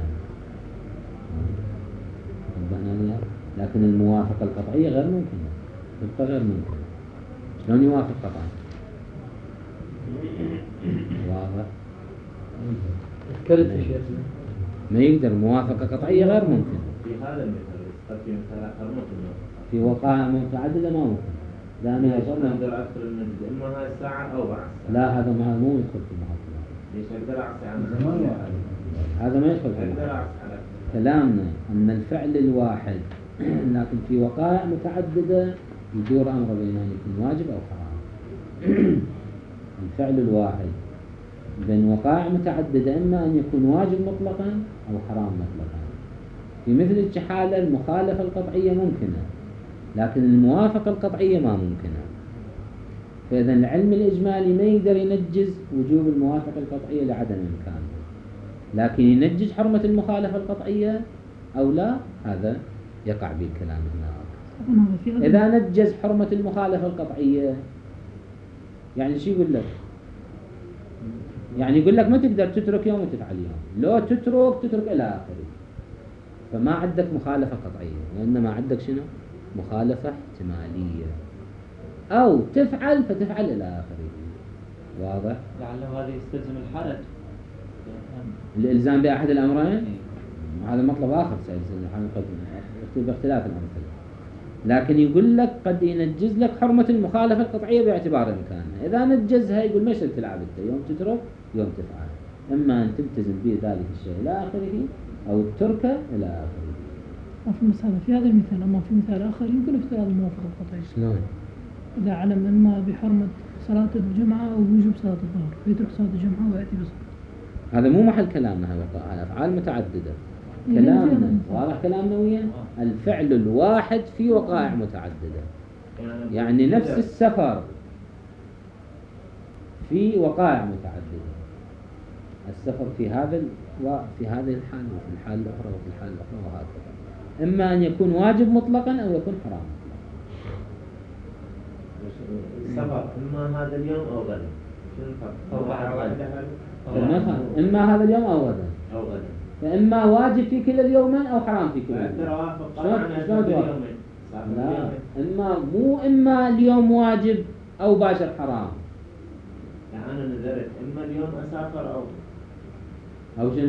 S1: نبهنا، لكن الموافقة القطعية غير ممكنة، تبقى غير ممكنة. شلون يوافق قطعا؟ واضح؟
S2: ذكرت شيء
S1: ما يقدر، موافقة قطعية غير ممكنة.
S4: في هذا المثال قد في مثال آخر ممكن
S1: في وقائع متعددة ما ممكن. لا أنا
S4: أقدر أذكر المجد إما هاي الساعة أو بعد الساعة.
S1: لا هذا ما مو يدخل في المحاكمة.
S4: ليش أقدر أعصي عن
S1: هذا ما يدخل في المحاكمة. كلامنا أن الفعل الواحد لكن في وقائع متعددة يدور أمر بين أن يكون واجب أو حرام. الفعل الواحد بين وقائع متعددة إما أن يكون واجب مطلقا أو حرام مطلقا. في مثل الحالة المخالفة القطعية ممكنة، لكن الموافقة القطعية ما ممكنة. فإذا العلم الإجمالي ما يقدر ينجز وجوب الموافقة القطعية لعدم إمكانه، لكن ينجز حرمة المخالفة القطعية أو لا، هذا يقع به الكلام هنا. إذا نجز حرمة المخالفة القطعية يعني شو يقول لك؟ يعني يقول لك ما تقدر تترك يوم وتفعل يوم، لو تترك تترك إلى آخره، فما عندك مخالفة قطعية، وإنما عندك شنو؟ مخالفة احتمالية، أو تفعل فتفعل إلى آخره. واضح؟
S4: لعله هذا يستلزم الحرج،
S1: الإلزام بأحد الأمرين هذا مطلب آخر سيلزم باختلاف الأمثلة، لكن يقول لك قد ينجز لك حرمة المخالفة القطعية باعتبار إمكانها. إذا نجزها يقول ما يصير تلعب أنت، يوم تترك يوم تفعل، إما أن تلتزم بذلك الشيء إلى آخره أو التركة إلى آخره.
S2: وفي المسألة في هذا المثال، أما في مثال آخر يمكن افتراض الموافقة القطعية.
S1: شلون؟
S2: إذا علم إما بحرمة صلاة الجمعة أو وجوب صلاة الظهر فيترك صلاة الجمعة ويأتي بصلاة.
S1: هذا مو محل كلامنا، هذا أفعال متعددة. كلامنا واضح كلامنا وياه الفعل الواحد في وقائع متعددة، يعني نفس السفر في وقائع متعددة، السفر في هذا وفي هذه الحال وفي الحال الأخرى وفي الحال الأخرى وهكذا، إما أن يكون واجب مطلقا أو يكون حرام
S4: السفر إما هذا اليوم أو غدا، أو بعد غدا،
S1: إما هذا اليوم أو غدا،
S4: أو غدا،
S1: فإما واجب في كل اليومين أو حرام في كل اليومين.
S4: شلون شلون
S1: لا، إما مو إما اليوم واجب أو باشر حرام.
S4: يعني أنا نذرت إما اليوم أسافر أو
S1: أو شنو؟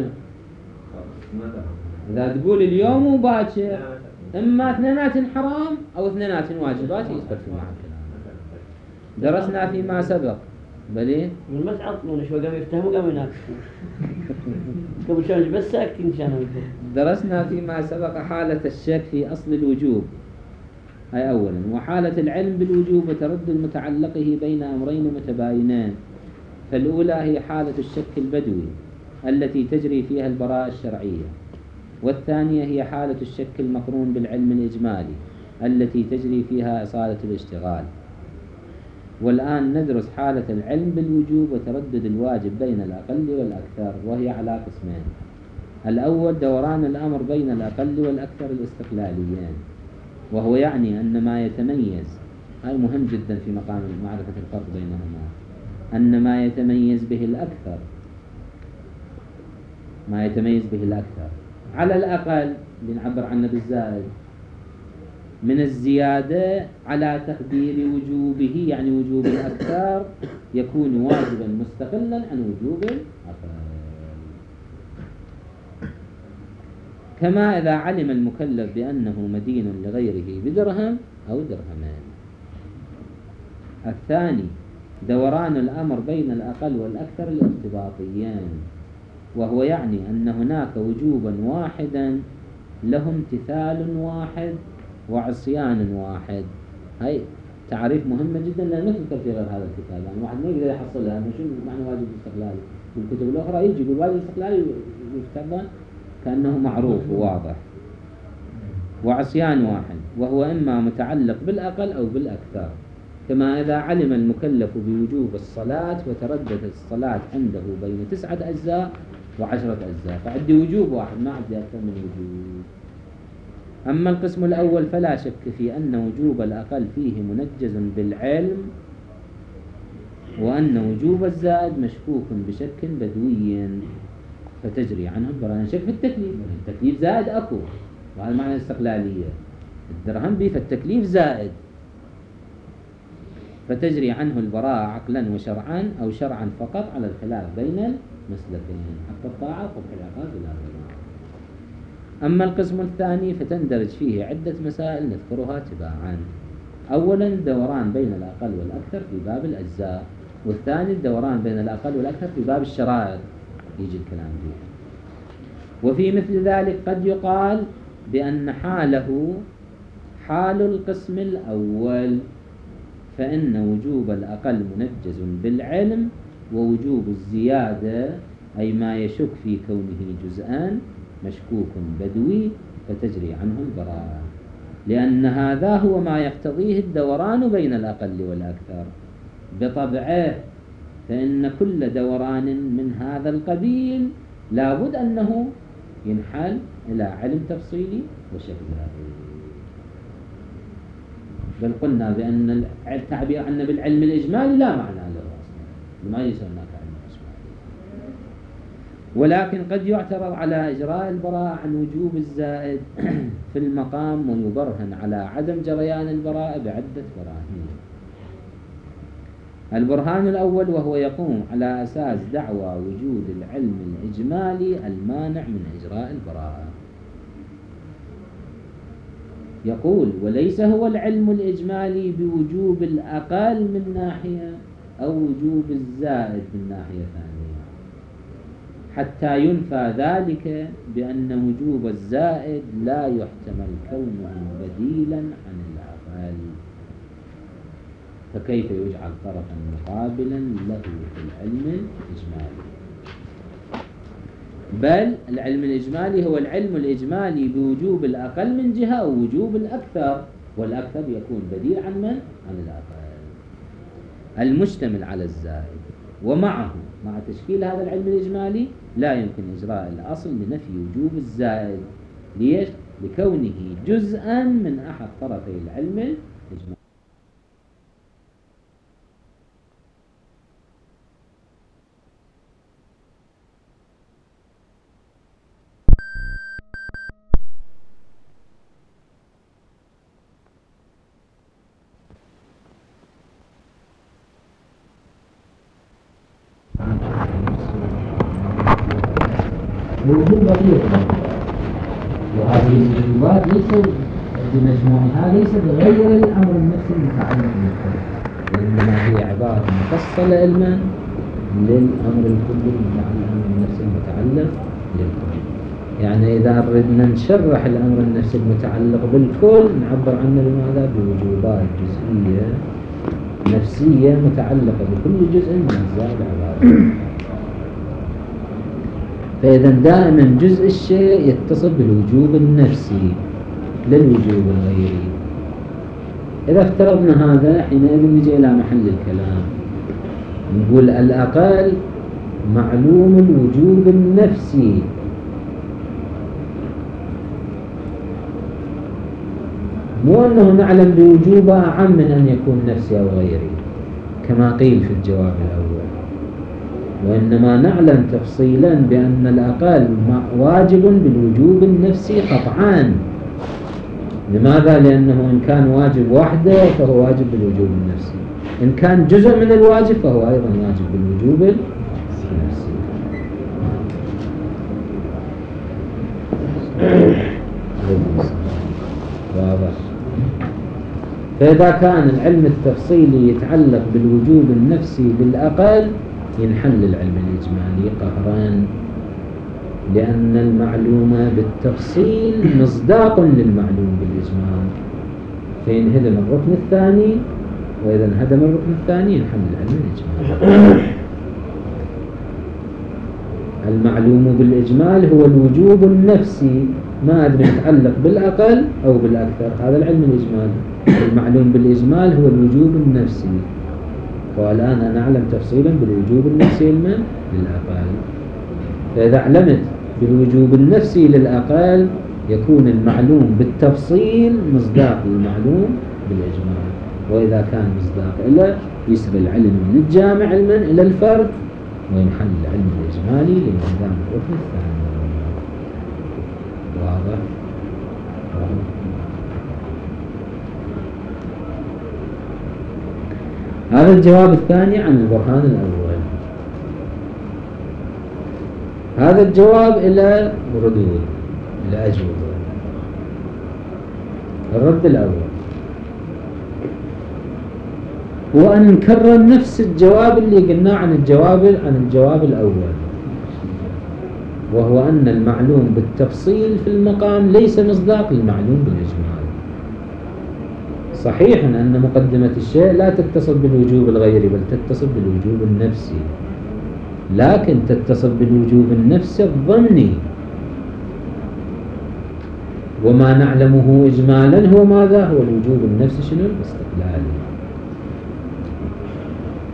S1: إذا تقول اليوم وباشر إما اثنينات حرام أو اثنينات واجبات يثبت في معك الكلام. درسنا فيما سبق بلين
S5: من ما تعطلون شوي قام يفتهموا قام يناقشون قبل شوي بس ساكتين كانوا.
S1: درسنا فيما سبق حالة الشك في أصل الوجوب، أي أولا، وحالة العلم بالوجوب وتردد متعلقه بين أمرين متباينين. فالأولى هي حالة الشك البدوي التي تجري فيها البراءة الشرعية، والثانية هي حالة الشك المقرون بالعلم الإجمالي التي تجري فيها إصالة الاشتغال. والآن ندرس حالة العلم بالوجوب وتردد الواجب بين الأقل والأكثر، وهي على قسمين. الأول دوران الأمر بين الأقل والأكثر الاستقلاليين، وهو يعني أن ما يتميز، هاي مهم جدا في مقام معرفة الفرق بينهما، أن ما يتميز به الأكثر ما يتميز به الأكثر على الأقل بنعبر عنه بالزائد من الزيادة على تقدير وجوبه، يعني وجوب الأكثر يكون واجبا مستقلا عن وجوب الأقل. كما إذا علم المكلف بأنه مدين لغيره بدرهم أو درهمين. الثاني دوران الأمر بين الأقل والأكثر الارتباطيين، وهو يعني أن هناك وجوبا واحدا له امتثال واحد وعصيان واحد. هاي تعريف مهمة جدا لأن ما تذكر في غير هذا الكتاب، يعني واحد ما يقدر يحصلها أنه شو معنى واجب الاستقلالي. في الكتب الأخرى يجي يقول واجب الاستقلالي يكتبه كأنه معروف وواضح. وعصيان واحد وهو إما متعلق بالأقل أو بالأكثر، كما إذا علم المكلف بوجوب الصلاة وترددت الصلاة عنده بين تسعة أجزاء وعشرة أجزاء، فعندي وجوب واحد ما عندي أكثر من وجوب. أما القسم الأول فلا شك في أن وجوب الأقل فيه منجز بالعلم، وأن وجوب الزائد مشكوك بشك بدوي فتجري عنه البراءة. شك في التكليف، التكليف زائد أكو، وهذا معنى الاستقلالية. الدرهم بي فالتكليف زائد فتجري عنه البراءة عقلا وشرعا أو شرعا فقط على الخلاف بين المسلكين حتى الطاعة وقبح العقاب إلى غيره. أما القسم الثاني فتندرج فيه عدة مسائل نذكرها تباعا. أولا الدوران بين الأقل والأكثر في باب الأجزاء، والثاني الدوران بين الأقل والأكثر في باب الشرائط يجي الكلام فيه. وفي مثل ذلك قد يقال بأن حاله حال القسم الأول، فإن وجوب الأقل منجز بالعلم، ووجوب الزيادة أي ما يشك في كونه جزءان مشكوك بدوي فتجري عنه البراءة، لأن هذا هو ما يقتضيه الدوران بين الأقل والأكثر. بطبعه، فإن كل دوران من هذا القبيل لابد أنه ينحل إلى علم تفصيلي وشكل. بل قلنا بأن التعبير عنه بالعلم الإجمالي لا معنى له أصلا، ما يسمى علم إجمالي. ولكن قد يعترض على إجراء البراءة عن وجوب الزائد في المقام، ويبرهن على عدم جريان البراءة بعدة براهين. البرهان الأول وهو يقوم على أساس دعوى وجود العلم الإجمالي المانع من إجراء البراءة. يقول: وليس هو العلم الإجمالي بوجوب الأقل من ناحية أو وجوب الزائد من ناحية ثانية، حتى ينفى ذلك بأن وجوب الزائد لا يحتمل كونه بديلا عن الأقل، فكيف يجعل طرفا مقابلا له في العلم الإجمالي؟ بل العلم الإجمالي هو العلم الإجمالي بوجوب الأقل من جهة أو وجوب الأكثر، والأكثر يكون بديل عن من؟ عن الأقل، المشتمل على الزائد. ومعه مع تشكيل هذا العلم الإجمالي لا يمكن إجراء الأصل لنفي وجوب الزائد. ليش؟ لكونه جزءا من أحد طرفي العلم الإجمالي. وجود بقية، وهذه الوجوبات ليس بمجموعها ليس بغير الأمر النفسي المتعلق بالكون، وإنما هي عبارة مفصلة علما للأمر الكلي المتعلق بالنفس المتعلق بالكون. يعني إذا أردنا نشرح الأمر النفسي المتعلق بالكون نعبر عنه بماذا؟ بوجوبات جزئية نفسية متعلقة بكل جزء من أجزاء العبارة. فإذا دائما جزء الشيء يتصل بالوجوب النفسي للوجوب الغيري. إذا افترضنا هذا حينئذ نجي إلى محل الكلام، نقول الأقل معلوم الوجوب النفسي، مو أنه نعلم بوجوبه أعم من أن يكون نفسي أو غيري كما قيل في الجواب الأول، وإنما نعلم تفصيلا بأن الأقل واجب بالوجوب النفسي قطعا. لماذا؟ لأنه إن كان واجب وحده فهو واجب بالوجوب النفسي، إن كان جزء من الواجب فهو أيضا واجب بالوجوب النفسي. واضح؟ فإذا كان العلم التفصيلي يتعلق بالوجوب النفسي بالأقل ينحل العلم الإجمالي قهرا، لأن المعلومة بالتفصيل مصداق للمعلوم بالإجمال، فينهدم الركن الثاني، وإذا انهدم الركن الثاني ينحل العلم الإجمالي. المعلوم بالإجمال هو الوجوب النفسي، ما أدري يتعلق بالأقل أو بالأكثر، هذا العلم الإجمالي. المعلوم بالإجمال هو الوجوب النفسي، والآن أنا أعلم تفصيلا بالوجوب النفسي المن للأقل. فإذا علمت بالوجوب النفسي للأقل يكون المعلوم بالتفصيل مصداق للمعلوم بالإجمال، وإذا كان مصداق إلى يصير العلم من الجامع علما إلى الفرد، وينحل العلم الإجمالي لانهدام الركن الثاني. واضح؟ هذا الجواب الثاني عن البرهان الأول. هذا الجواب إلى ردود، إلى أجوبة. الرد الأول هو أن نكرر نفس الجواب اللي قلناه عن الجواب عن الجواب الأول، وهو أن المعلوم بالتفصيل في المقام ليس مصداق للمعلوم بالإجمال. صحيح أن مقدمة الشيء لا تتصل بالوجوب الغيري بل تتصل بالوجوب النفسي، لكن تتصل بالوجوب النفسي الظني، وما نعلمه إجمالا هو ماذا؟ هو الوجوب النفسي شنو؟ الاستقلالي.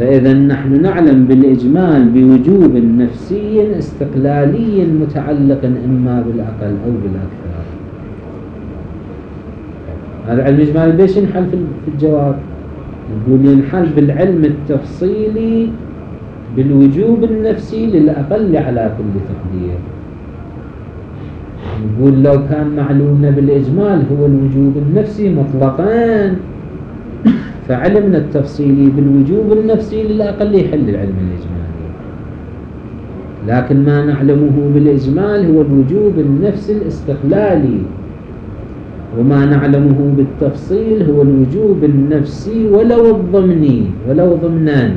S1: فإذا نحن نعلم بالإجمال بوجوب نفسي استقلالي متعلق إما بالأقل أو بالأكثر. هذا علم الإجمال بيش ينحل في الجواب؟ نقول ينحل بالعلم التفصيلي بالوجوب النفسي للأقل على كل تقدير. نقول لو كان معلومنا بالإجمال هو الوجوب النفسي مطلقا فعلمنا التفصيلي بالوجوب النفسي للأقل يحل العلم الإجمالي، لكن ما نعلمه بالإجمال هو الوجوب النفسي الاستقلالي، وما نعلمه بالتفصيل هو الوجوب النفسي ولو الضمني ولو ضمنان،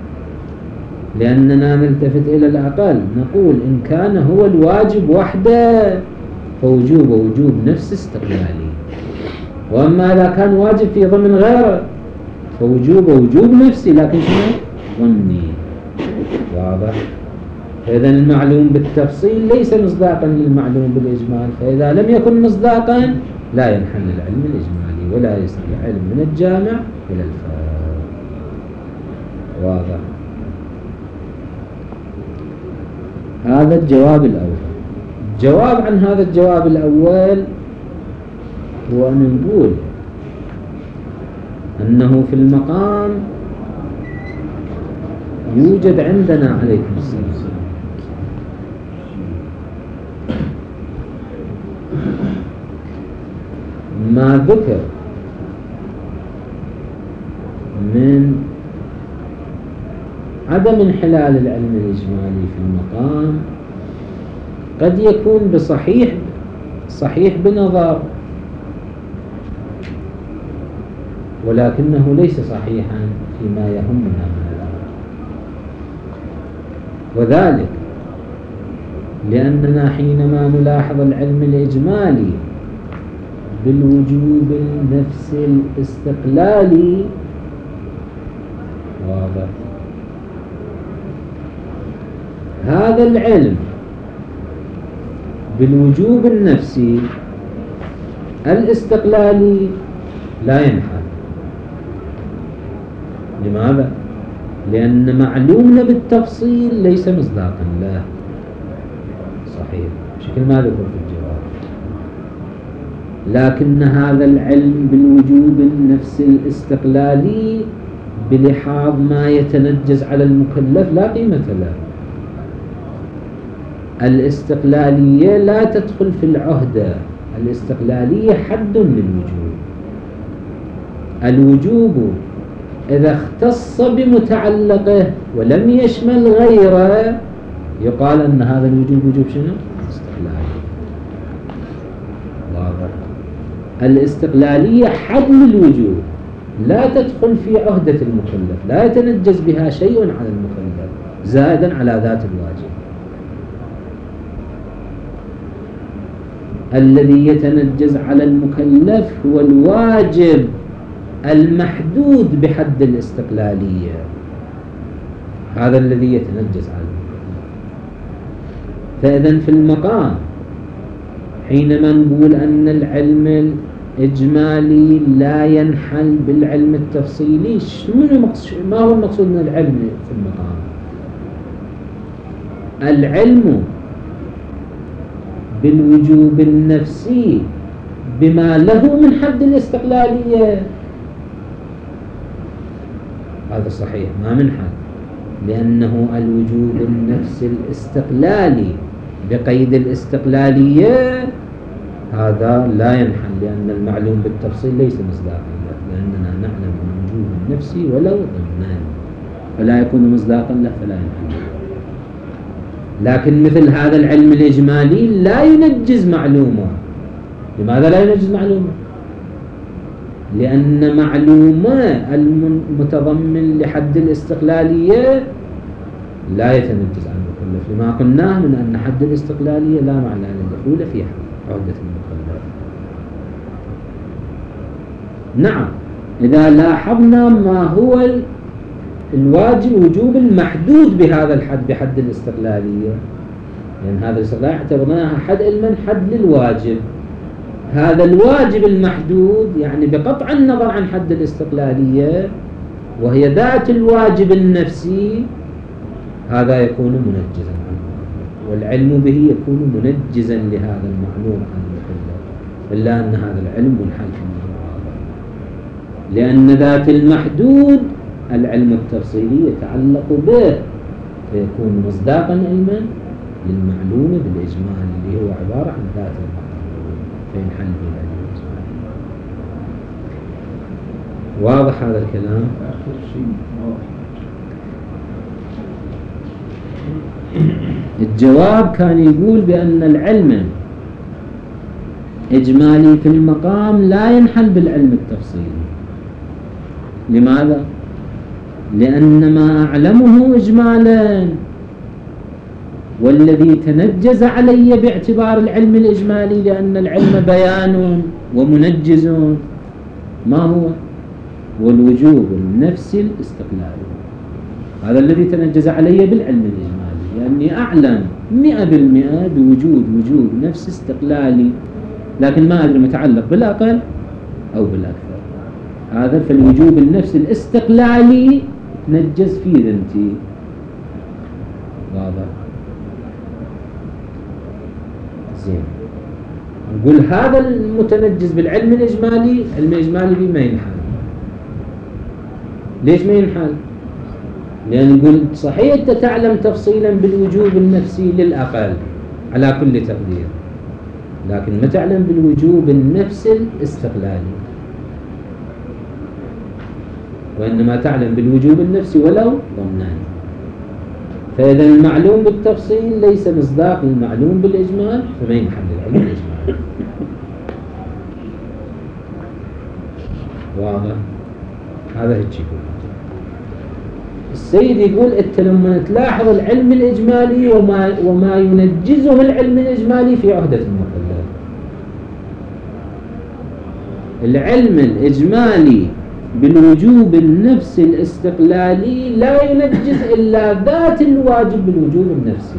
S1: لأننا نلتفت إلى الأقل نقول إن كان هو الواجب وحده فوجوب وجوب نفس استقلالي، وأما إذا كان واجب في ضمن غيره فوجوب وجوب نفسي لكن شنو؟ ضمني. واضح؟ فإذا المعلوم بالتفصيل ليس مصداقا للمعلوم بالإجمال، فإذا لم يكن مصداقا لا ينحل العلم الإجمالي ولا يصير علم من الجامع إلى الفارق. واضح؟ هذا الجواب الأول. الجواب عن هذا الجواب الأول هو أن نقول أنه في المقام يوجد عندنا عليكم السلام ما ذكر من عدم انحلال العلم الإجمالي في المقام قد يكون بصحيح صحيح بنظر، ولكنه ليس صحيحا فيما يهمنا من الأمر، وذلك لأننا حينما نلاحظ العلم الإجمالي بالوجوب النفسي الاستقلالي واضح هذا العلم بالوجوب النفسي الاستقلالي لا ينحل. لماذا؟ لأن معلومنا بالتفصيل ليس مصداقا له. صحيح بشكل ما ذكر في الجواب، لكن هذا العلم بالوجوب النفسي الاستقلالي بلحاظ ما يتنجز على المكلف لا قيمة له. الاستقلالية لا تدخل في العهدة، الاستقلالية حد للوجوب. الوجوب إذا اختص بمتعلقه ولم يشمل غيره يقال أن هذا الوجوب وجوب شنو؟ استقلالي. واضح؟ الاستقلالية حد للوجوب لا تدخل في عهدة المكلف، لا يتنجز بها شيء على المكلف زائدا على ذات الواجب. الذي يتنجز على المكلف هو الواجب المحدود بحد الاستقلالية، هذا الذي يتنجز على المكلف. فإذا في المقام حينما نقول أن العلم الإجمالي لا ينحل بالعلم التفصيلي، ما هو المقصود من العلم في المقام؟ العلم بالوجوب النفسي بما له من حد الاستقلالية، هذا صحيح ما من حد، لأنه الوجوب النفسي الاستقلالي بقيد الاستقلالية هذا لا ينحل، لأن المعلوم بالتفصيل ليس مصداقا له، لأننا نعلم الوجوب النفسي ولو ضمنان فلا يكون مصداقا له فلا ينحل. لكن مثل هذا العلم الإجمالي لا ينجز معلومه. لماذا لا ينجز معلومه؟ لأن معلومه المتضمن لحد الاستقلالية لا يتنجز عن المكلف، لما قلناه من أن حد الاستقلالية لا معنى للدخول في عهدة المكلف. نعم، إذا لاحظنا ما هو الواجب وجوب المحدود بهذا الحد بحد الاستقلالية، لأن هذا الاستقلالية اعتبرناها حد علما حد للواجب، هذا الواجب المحدود يعني بقطع النظر عن حد الاستقلالية وهي ذات الواجب النفسي، هذا يكون منجزا عنه، والعلم به يكون منجزا لهذا المعلوم عن المكلف، إلا أن هذا العلم منحل في المواضع، لأن ذات المحدود العلم التفصيلي يتعلق به، فيكون مصداقا علما للمعلوم بالإجمال اللي هو عبارة عن ذات المحدود، فينحل به العلم الإجمالي. واضح هذا الكلام؟ الجواب كان يقول بأن العلم إجمالي في المقام لا ينحل بالعلم التفصيلي. لماذا؟ لأن ما أعلمه إجمالا، والذي تنجز علي باعتبار العلم الإجمالي، لأن العلم بيان ومنجز، ما هو؟ والوجوب النفسي الاستقلالي، هذا الذي تنجز علي بالعلم الإجمالي، لأني أعلم مئة بالمئة بوجود وجوب نفس استقلالي، لكن ما أدري متعلق بالأقل أو بالأكثر. هذا فالوجوب النفس الاستقلالي تنجز في ذمتي. واضح؟ زين، نقول هذا المتنجز بالعلم الإجمالي، علم الإجمالي به ما ينحل. ليش ما ينحل؟ لأن نقول صحيح أنت تعلم تفصيلا بالوجوب النفسي للأقل على كل تقدير، لكن ما تعلم بالوجوب النفسي الاستقلالي، وإنما تعلم بالوجوب النفسي ولو ضمنان. فإذا المعلوم بالتفصيل ليس مصداق المعلوم بالإجمال، فما ينحل العلم الإجمالي. واضح؟ هذا هيك يقول السيد. يقول أنت لما تلاحظ العلم الإجمالي وما, وما ينجزه العلم الإجمالي في عهدة المكلف. العلم الإجمالي بالوجوب النفسي الاستقلالي لا ينجز إلا ذات الواجب بالوجوب النفسي،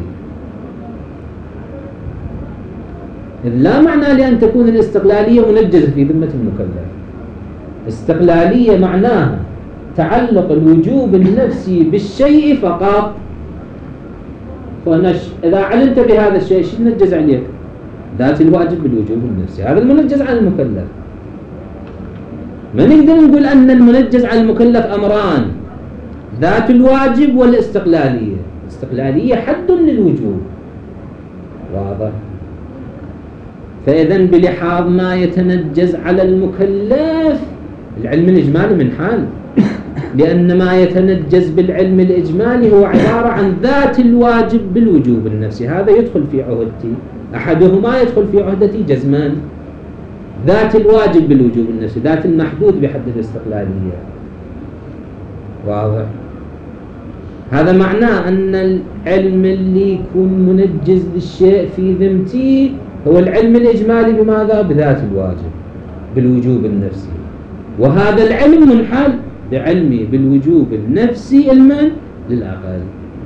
S1: إذ لا معنى لأن تكون الاستقلالية منجزة في ذمة المكلف. استقلالية معناها تعلق الوجوب النفسي بالشيء فقط، فنش إذا علمت بهذا الشيء شو نجز عليك؟ ذات الواجب بالوجوب النفسي، هذا المنجز على المكلف. ما نقدر نقول أن المنجز على المكلف أمران، ذات الواجب والاستقلالية. الاستقلالية حد للوجوب. واضح؟ فإذا بلحاظ ما يتنجز على المكلف العلم الإجمالي من حال، لأن ما يتنجز بالعلم الإجمالي هو عبارة عن ذات الواجب بالوجوب النفسي، هذا يدخل في عهدتي، أحدهما يدخل في عهدتي جزمان، ذات الواجب بالوجوب النفسي، ذات المحدود بحد الاستقلالية. واضح؟ هذا معناه أن العلم اللي يكون منجز للشيء في ذمتي هو العلم الإجمالي بماذا؟ بذات الواجب بالوجوب النفسي، وهذا العلم منحل بعلمي بالوجوب النفسي المن للأقل.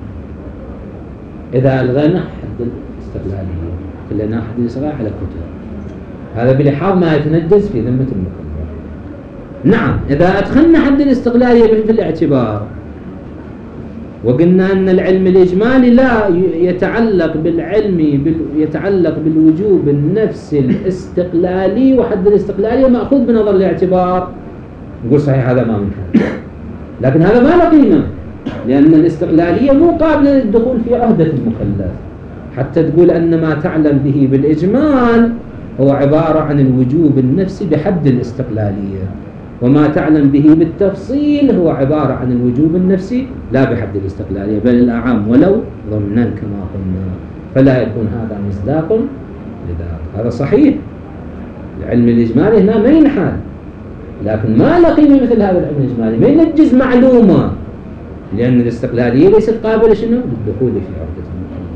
S1: إذا ألغينا حد الاستقلالية خلينا حد الاستقلال على كتب، هذا بلحاظ ما يتنجز في ذمة المكلف. نعم، إذا أدخلنا حد الاستقلالية في الاعتبار وقلنا أن العلم الإجمالي لا يتعلق بالعلم بال... يتعلق بالوجوب النفسي الاستقلالي، وحد الاستقلالية مأخوذ بنظر الاعتبار، نقول صحيح هذا ما منحل، لكن هذا ما له قيمة، لأن الاستقلالية مو قابلة للدخول في عهدة المكلف، حتى تقول أن ما تعلم به بالإجمال هو عبارة عن الوجوب النفسي بحد الاستقلالية، وما تعلم به بالتفصيل هو عبارة عن الوجوب النفسي لا بحد الاستقلالية، بل الأعم ولو ضمنا كما قلنا، فلا يكون هذا مصداق لذلك. هذا صحيح، العلم الإجمالي هنا ما ينحل، لكن ما له قيمة مثل هذا العلم الإجمالي، ما ينجز معلومة، لأن الاستقلالية ليست قابلة شنو؟ للدخول في عهدة المكلف.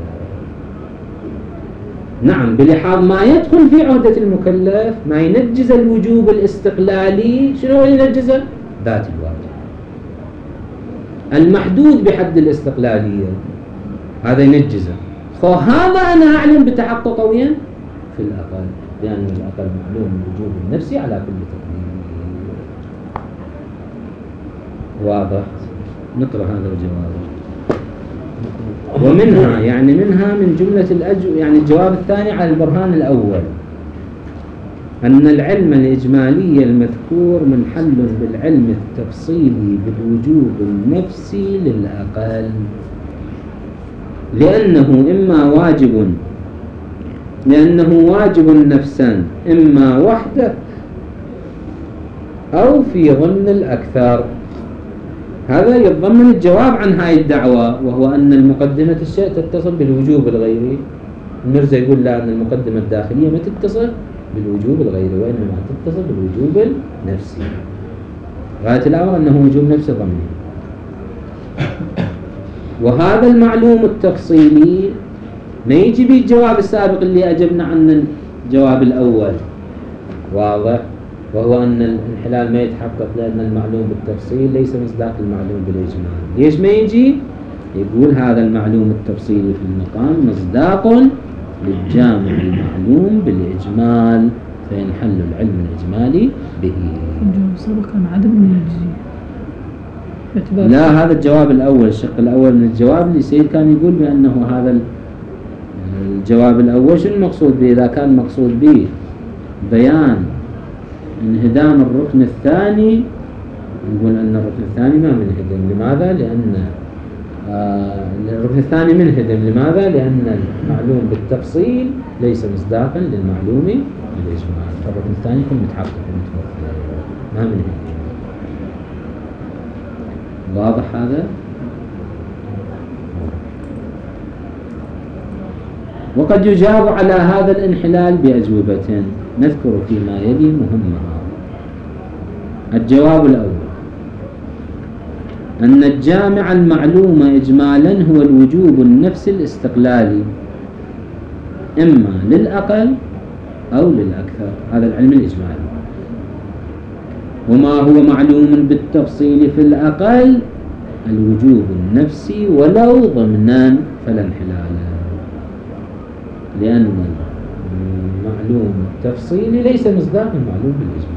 S1: نعم، بلحاظ ما يدخل في عهدة المكلف ما ينجز الوجوب الاستقلالي، شنو ينجزه؟ ذات الواجب المحدود بحد الاستقلالية، هذا ينجزه. فهذا أنا أعلم بتحقق وين؟ في الأقل، لأن الأقل معلوم الوجوب النفسي على كل تقدير. واضح؟ نقرأ هذا الجواب. ومنها يعني منها من جملة الأج يعني الجواب الثاني على البرهان الأول أن العلم الإجمالي المذكور منحل بالعلم التفصيلي بالوجوب النفسي للأقل، لأنه إما واجب لأنه واجب نفسا إما وحده أو في ضمن الأكثر. هذا يتضمن الجواب عن هاي الدعوة، وهو أن المقدمة الشيء تتصل بالوجوب الغيري. المرزا يقول لا، أن المقدمة الداخلية ما تتصل بالوجوب الغيري وإنما تتصل بالوجوب النفسي. غاية الأمر أنه وجوب نفسي ضمني. وهذا المعلوم التفصيلي ما يجي بالجواب السابق اللي أجبنا عن الجواب الأول، واضح؟ وهو أن الانحلال ما يتحقق لأن المعلوم بالتفصيل ليس مصداق المعلوم بالإجمال. ليش ما يجي؟ يقول هذا المعلوم التفصيلي في المقام مصداق للجامع المعلوم بالإجمال فينحل العلم الإجمالي به.
S2: الجواب السابق كان عدم يجزي.
S1: لا، هذا الجواب الأول، الشق الأول من الجواب اللي سيد كان يقول بأنه هذا الجواب الأول شو المقصود به؟ إذا كان مقصود به بيان انهدام الركن الثاني نقول أن الركن الثاني ما منهدم. لماذا؟ لأن آه الركن الثاني منهدم. لماذا؟ لأن المعلوم بالتفصيل ليس مصداقا للمعلوم بالإجمال، فالركن الثاني يكون متحقق ومتوفر ما منهدم. واضح هذا؟ وقد يجاب على هذا الانحلال بأجوبة نذكر فيما يلي مهمها. الجواب الأول أن الجامع المعلوم إجمالا هو الوجوب النفسي الاستقلالي إما للأقل أو للأكثر، هذا العلم الإجمالي. وما هو معلوم بالتفصيل في الأقل الوجوب النفسي ولو ضمنا فلا انحلال، لأن المعلوم التفصيلي ليس مصداق المعلوم بالإجمال.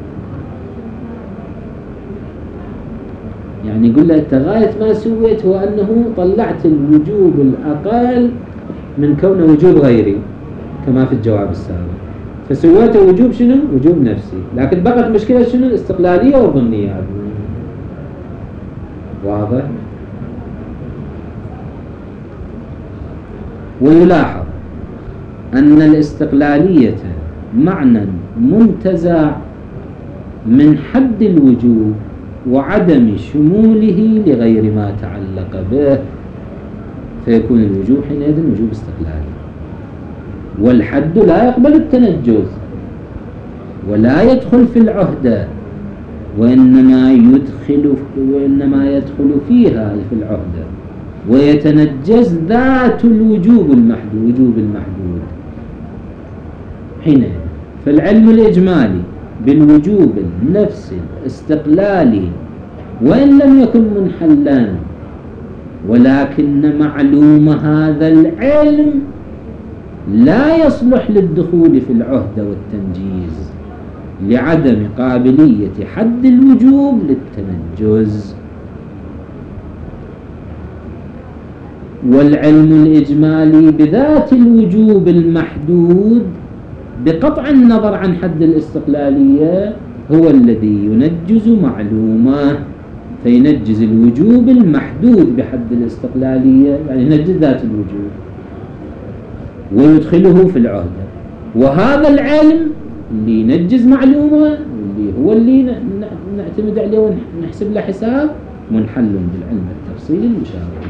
S1: يعني يقول له أنت غاية ما سويت هو أنه طلعت الوجوب الأقل من كونه وجوب غيري كما في الجواب السابق، فسويته وجوب شنو؟ وجوب نفسي، لكن بقت مشكلة شنو؟ الاستقلالية والضمنية. واضح؟ ويلاحظ أن الاستقلالية معنى منتزع من حد الوجوب وعدم شموله لغير ما تعلق به، فيكون الوجوب حينئذ وجوب استقلالي. والحد لا يقبل التنجز ولا يدخل في العهدة، وإنما يدخل وإنما يدخل فيها في العهدة ويتنجز ذات الوجوب المحدود وجوب المحدود. حينئذ فالعلم الإجمالي بالوجوب النفسي الاستقلالي وإن لم يكن منحلا، ولكن معلوم هذا العلم لا يصلح للدخول في العهدة والتنجيز لعدم قابلية حد الوجوب للتنجز. والعلم الإجمالي بذات الوجوب المحدود بقطع النظر عن حد الاستقلالية هو الذي ينجز معلومه، فينجز الوجوب المحدود بحد الاستقلالية، يعني ينجز ذات الوجوب ويدخله في العهدة. وهذا العلم اللي ينجز معلومه اللي هو اللي نعتمد عليه ونحسب له حساب منحل بالعلم التفصيلي المشابه.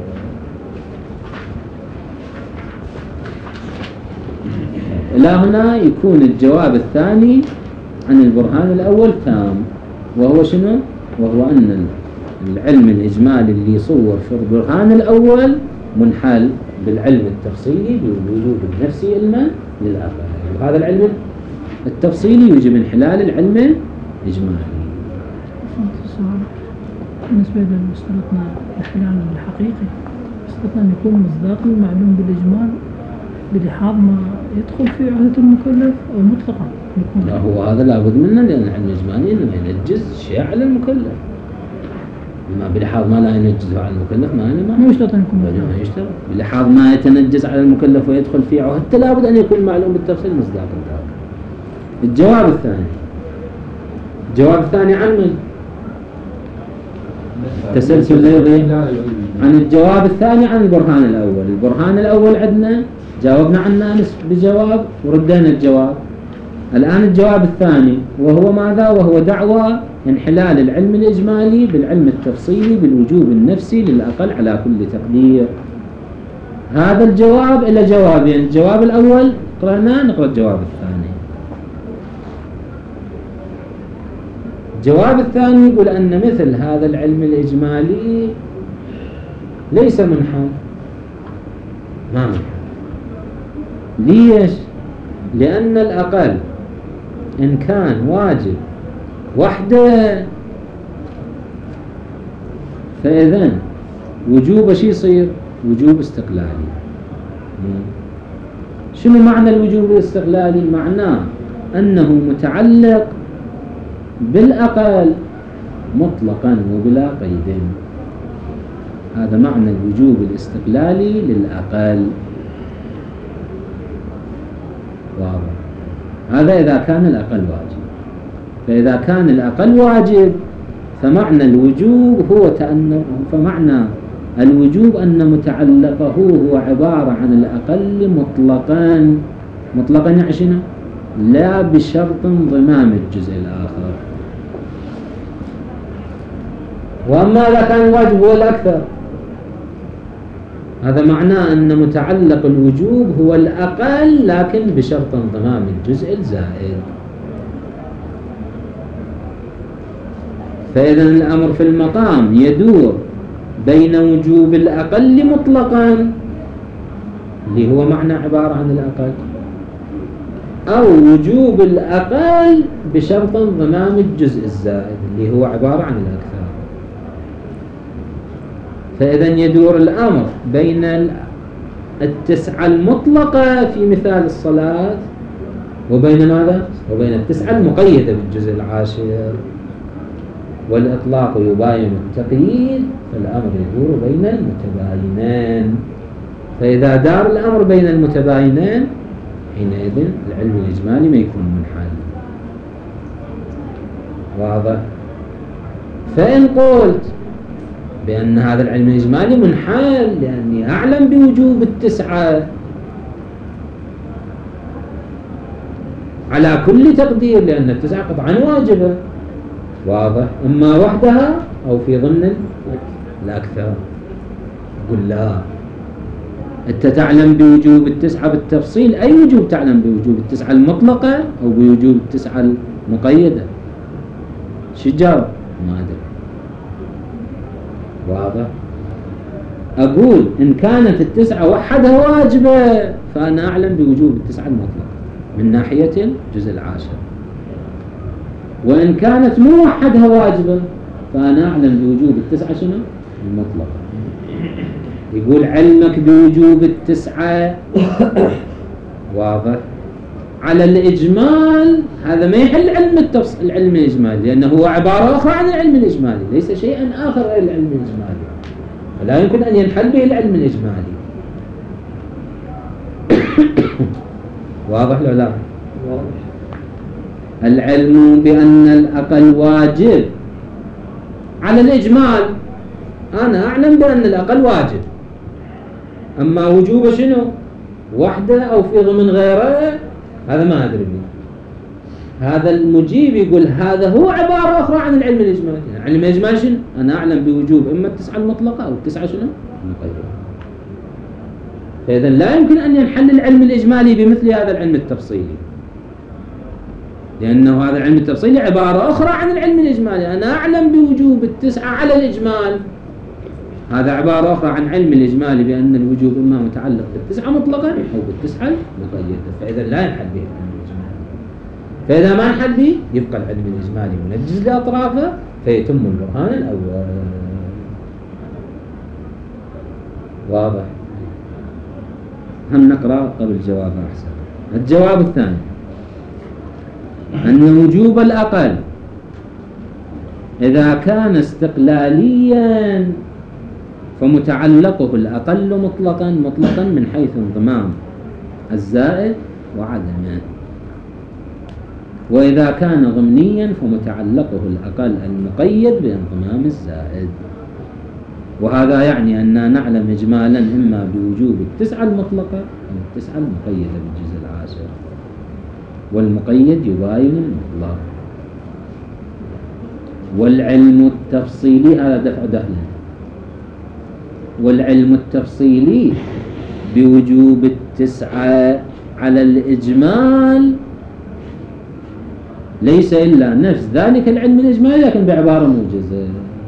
S1: إلى هنا يكون الجواب الثاني عن البرهان الأول تام، وهو شنو؟ وهو أن العلم الإجمالي اللي صور في البرهان الأول منحل بالعلم التفصيلي بالوجوب النفسي علما للآخر. وهذا العلم التفصيلي يوجب انحلال العلم الإجمالي.
S2: بالنسبة لاشترطنا الانحلال الحقيقي، اشترطنا أن يكون مصداق المعلوم بالإجمال بلحاظ ما يدخل في عهدة المكلف أو مطلقا يكون.
S1: لا، هو هذا لابد منه، لأن العلم الإجمالي إنه ينجز شيء على المكلف. ما بلحاظ ما لا ينجزه على المكلف ما أنا
S2: ما يشترط أن يكون
S1: ما
S2: مصداق.
S1: يشترط بلحاظ ما يتنجز على المكلف ويدخل فيه حتى لابد أن يكون معلوم بالتفصيل مصداق ذاك. الجواب الثاني الجواب الثاني عن من؟ تسلسل ليضي عن الجواب الثاني عن البرهان الأول. البرهان الأول عندنا جاوبنا عنه أمس بجواب وردينا الجواب. الآن الجواب الثاني وهو ماذا؟ وهو دعوى انحلال العلم الإجمالي بالعلم التفصيلي بالوجوب النفسي للأقل على كل تقدير. هذا الجواب إلى جوابين. الجواب الأول قرأناه، نقرأ الجواب الثاني. الجواب الثاني يقول أن مثل هذا العلم الإجمالي ليس منحل، ما منحل. ليش؟ لأن الأقل إن كان واجب وحده فإذن وجوب شي يصير؟ وجوب استقلالي. شنو معنى الوجوب الاستقلالي؟ معناه أنه متعلق بالأقل مطلقا وبلا قيد. هذا معنى الوجوب الاستقلالي للأقل. واضح؟ هذا إذا كان الأقل واجب. فإذا كان الأقل واجب فمعنى الوجوب هو تأنه فمعنى الوجوب أن متعلقه هو عبارة عن الأقل مطلقا. مطلقا يعني شنو؟ لا بشرط انضمام الجزء الآخر. وأما إذا كان الواجب هو الأكثر هذا معناه أن متعلق الوجوب هو الأقل لكن بشرط انضمام الجزء الزائد. فإذا الأمر في المقام يدور بين وجوب الأقل مطلقا اللي هو معنى عبارة عن الأقل، أو وجوب الأقل بشرط انضمام الجزء الزائد اللي هو عبارة عن الأكثر. فإذا يدور الأمر بين التسعة المطلقة في مثال الصلاة وبين ماذا؟ وبين التسعة المقيدة بالجزء العاشر. والإطلاق يباين التقييد فالأمر يدور بين المتباينين. فإذا دار الأمر بين المتباينين حينئذ العلم الإجمالي ما يكون منحل. واضح؟ فإن قلت بأن هذا العلم الإجمالي منحل لأني أعلم بوجوب التسعة على كل تقدير لأن التسعة قطعا واجبة. واضح؟ إما وحدها أو في ضمن الأكثر. قل لا، أنت تعلم بوجوب التسعة بالتفصيل. أي وجوب تعلم بوجوب التسعة المطلقة أو بوجوب التسعة المقيدة؟ شو جاوب؟ ما أدري. واضح؟ أقول إن كانت التسعة وحدها واجبة فأنا أعلم بوجوب التسعة المطلقة من ناحية الجزء العاشر. وإن كانت مو وحدها واجبة فأنا أعلم بوجوب التسعة شنو؟ المطلقة. يقول علمك بوجوب التسعة واضح على الإجمال هذا ما يحل علم التفصيل العلم الإجمالي لأنه هو عبارة أخرى عن العلم الإجمالي ليس شيئا آخر غير العلم الإجمالي ولا يمكن أن ينحل به العلم الإجمالي. واضح ولا لا؟ العلم بأن الأقل واجب على الإجمال أنا أعلم بأن الأقل واجب. أما وجوب شنو؟ وحده أو في ضمن غيره هذا ما أدري به. هذا المجيب يقول هذا هو عبارة أخرى عن العلم الإجمالي. العلم الإجمالي شنو؟ أنا أعلم بوجوب إما التسعة المطلقة أو التسعة شنو؟ المقيدة. فإذا لا يمكن أن ينحل العلم الإجمالي بمثل هذا العلم التفصيلي لأنه هذا العلم التفصيلي عبارة أخرى عن العلم الإجمالي. أنا أعلم بوجوب التسعة على الإجمال هذا عبارة أخرى عن علم الإجمالي بأن الوجوب إما متعلق بالتسعة مطلقا أو بالتسعة المقيدة. فإذا لا ينحل به العلم الإجمالي. فإذا ما ينحل به يبقى العلم الإجمالي منجز لأطرافه فيتم البرهان الأول. واضح؟ هم نقرأ قبل الجواب أحسن. الجواب الثاني أن وجوب الأقل إذا كان استقلاليا فمتعلقه الأقل مطلقا مطلقا من حيث انضمام الزائد وعدمه، وإذا كان ضمنيا فمتعلقه الأقل المقيد بانضمام الزائد. وهذا يعني أننا نعلم إجمالا إما بوجوب التسعة المطلقة أو التسعة المقيدة بالجزء العاشر، والمقيد يباين المطلق. والعلم التفصيلي هذا دفع دخله، والعلم التفصيلي بوجوب التسعة على الإجمال ليس إلا نفس ذلك العلم الإجمالي لكن بعبارة موجزة.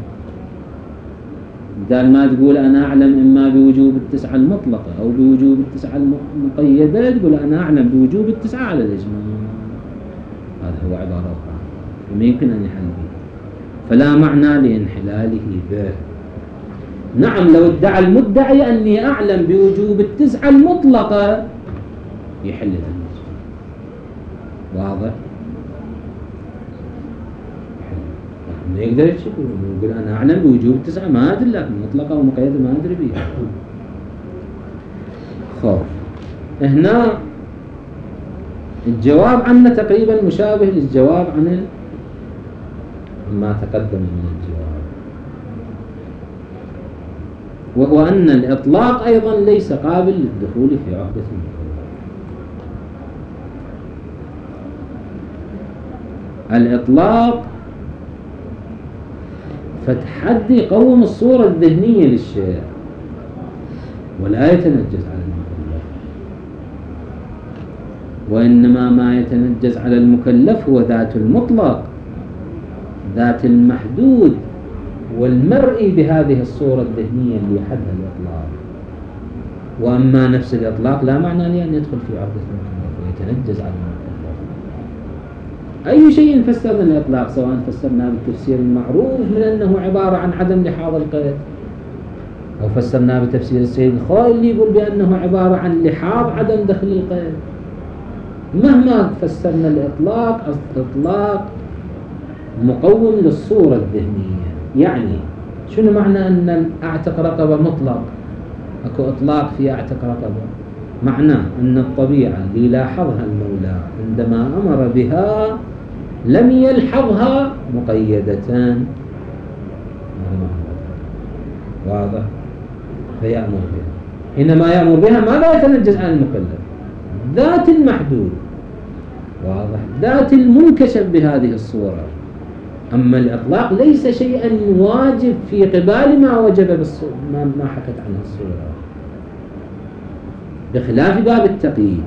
S1: بدل ما تقول أنا أعلم إما بوجوب التسعة المطلقة أو بوجوب التسعة المقيدة، تقول أنا أعلم بوجوب التسعة على الإجمال. هذا هو عبارة أخرى وما يمكن أن يحل به، فلا معنى لانحلاله به. نعم لو ادعى المدعي أني أعلم بوجوب التسعة المطلقة يحل ذلك، واضح؟ ما يقدر يشك يقول أنا أعلم بوجوب التسعة ما أدري، لكن مطلقة ومقيدة ما أدري بها. خوف هنا الجواب عنه تقريبا مشابه للجواب عن ما تقدم من الجواب، وهو أن الإطلاق أيضا ليس قابل للدخول في عقدة المكلف. الإطلاق فتحدي يقوم الصورة الذهنية للشيء ولا يتنجز على المكلف، وإنما ما يتنجز على المكلف هو ذات المطلق، ذات المحدود والمرئي بهذه الصورة الذهنية اللي حدها الإطلاق. وأما نفس الإطلاق لا معنى لأن يدخل في عقدة المكلف ويتنجز على المكلف. أي شيء فسرنا الإطلاق سواء فسرناه بالتفسير المعروف من أنه عبارة عن عدم لحاظ القيد، أو فسرناه بتفسير السيد الخوئي اللي يقول بأنه عبارة عن لحاظ عدم دخل القيد. مهما فسرنا الإطلاق، الإطلاق مقوم للصورة الذهنية. يعني شنو معنى أن أعتق رقبة مطلق؟ أكو إطلاق في أعتق رقبة، معناه أن الطبيعة اللي لاحظها المولى عندما أمر بها لم يلحظها مقيدة، واضح؟ فيأمر بها، حينما يأمر بها ماذا يتنجز عن المكلف؟ ذات المحدود، واضح؟ ذات المنكشف بهذه الصورة. أما الإطلاق ليس شيئا واجب في قبال ما وجب بالصورة ما حكت عنه الصورة، بخلاف باب التقييد.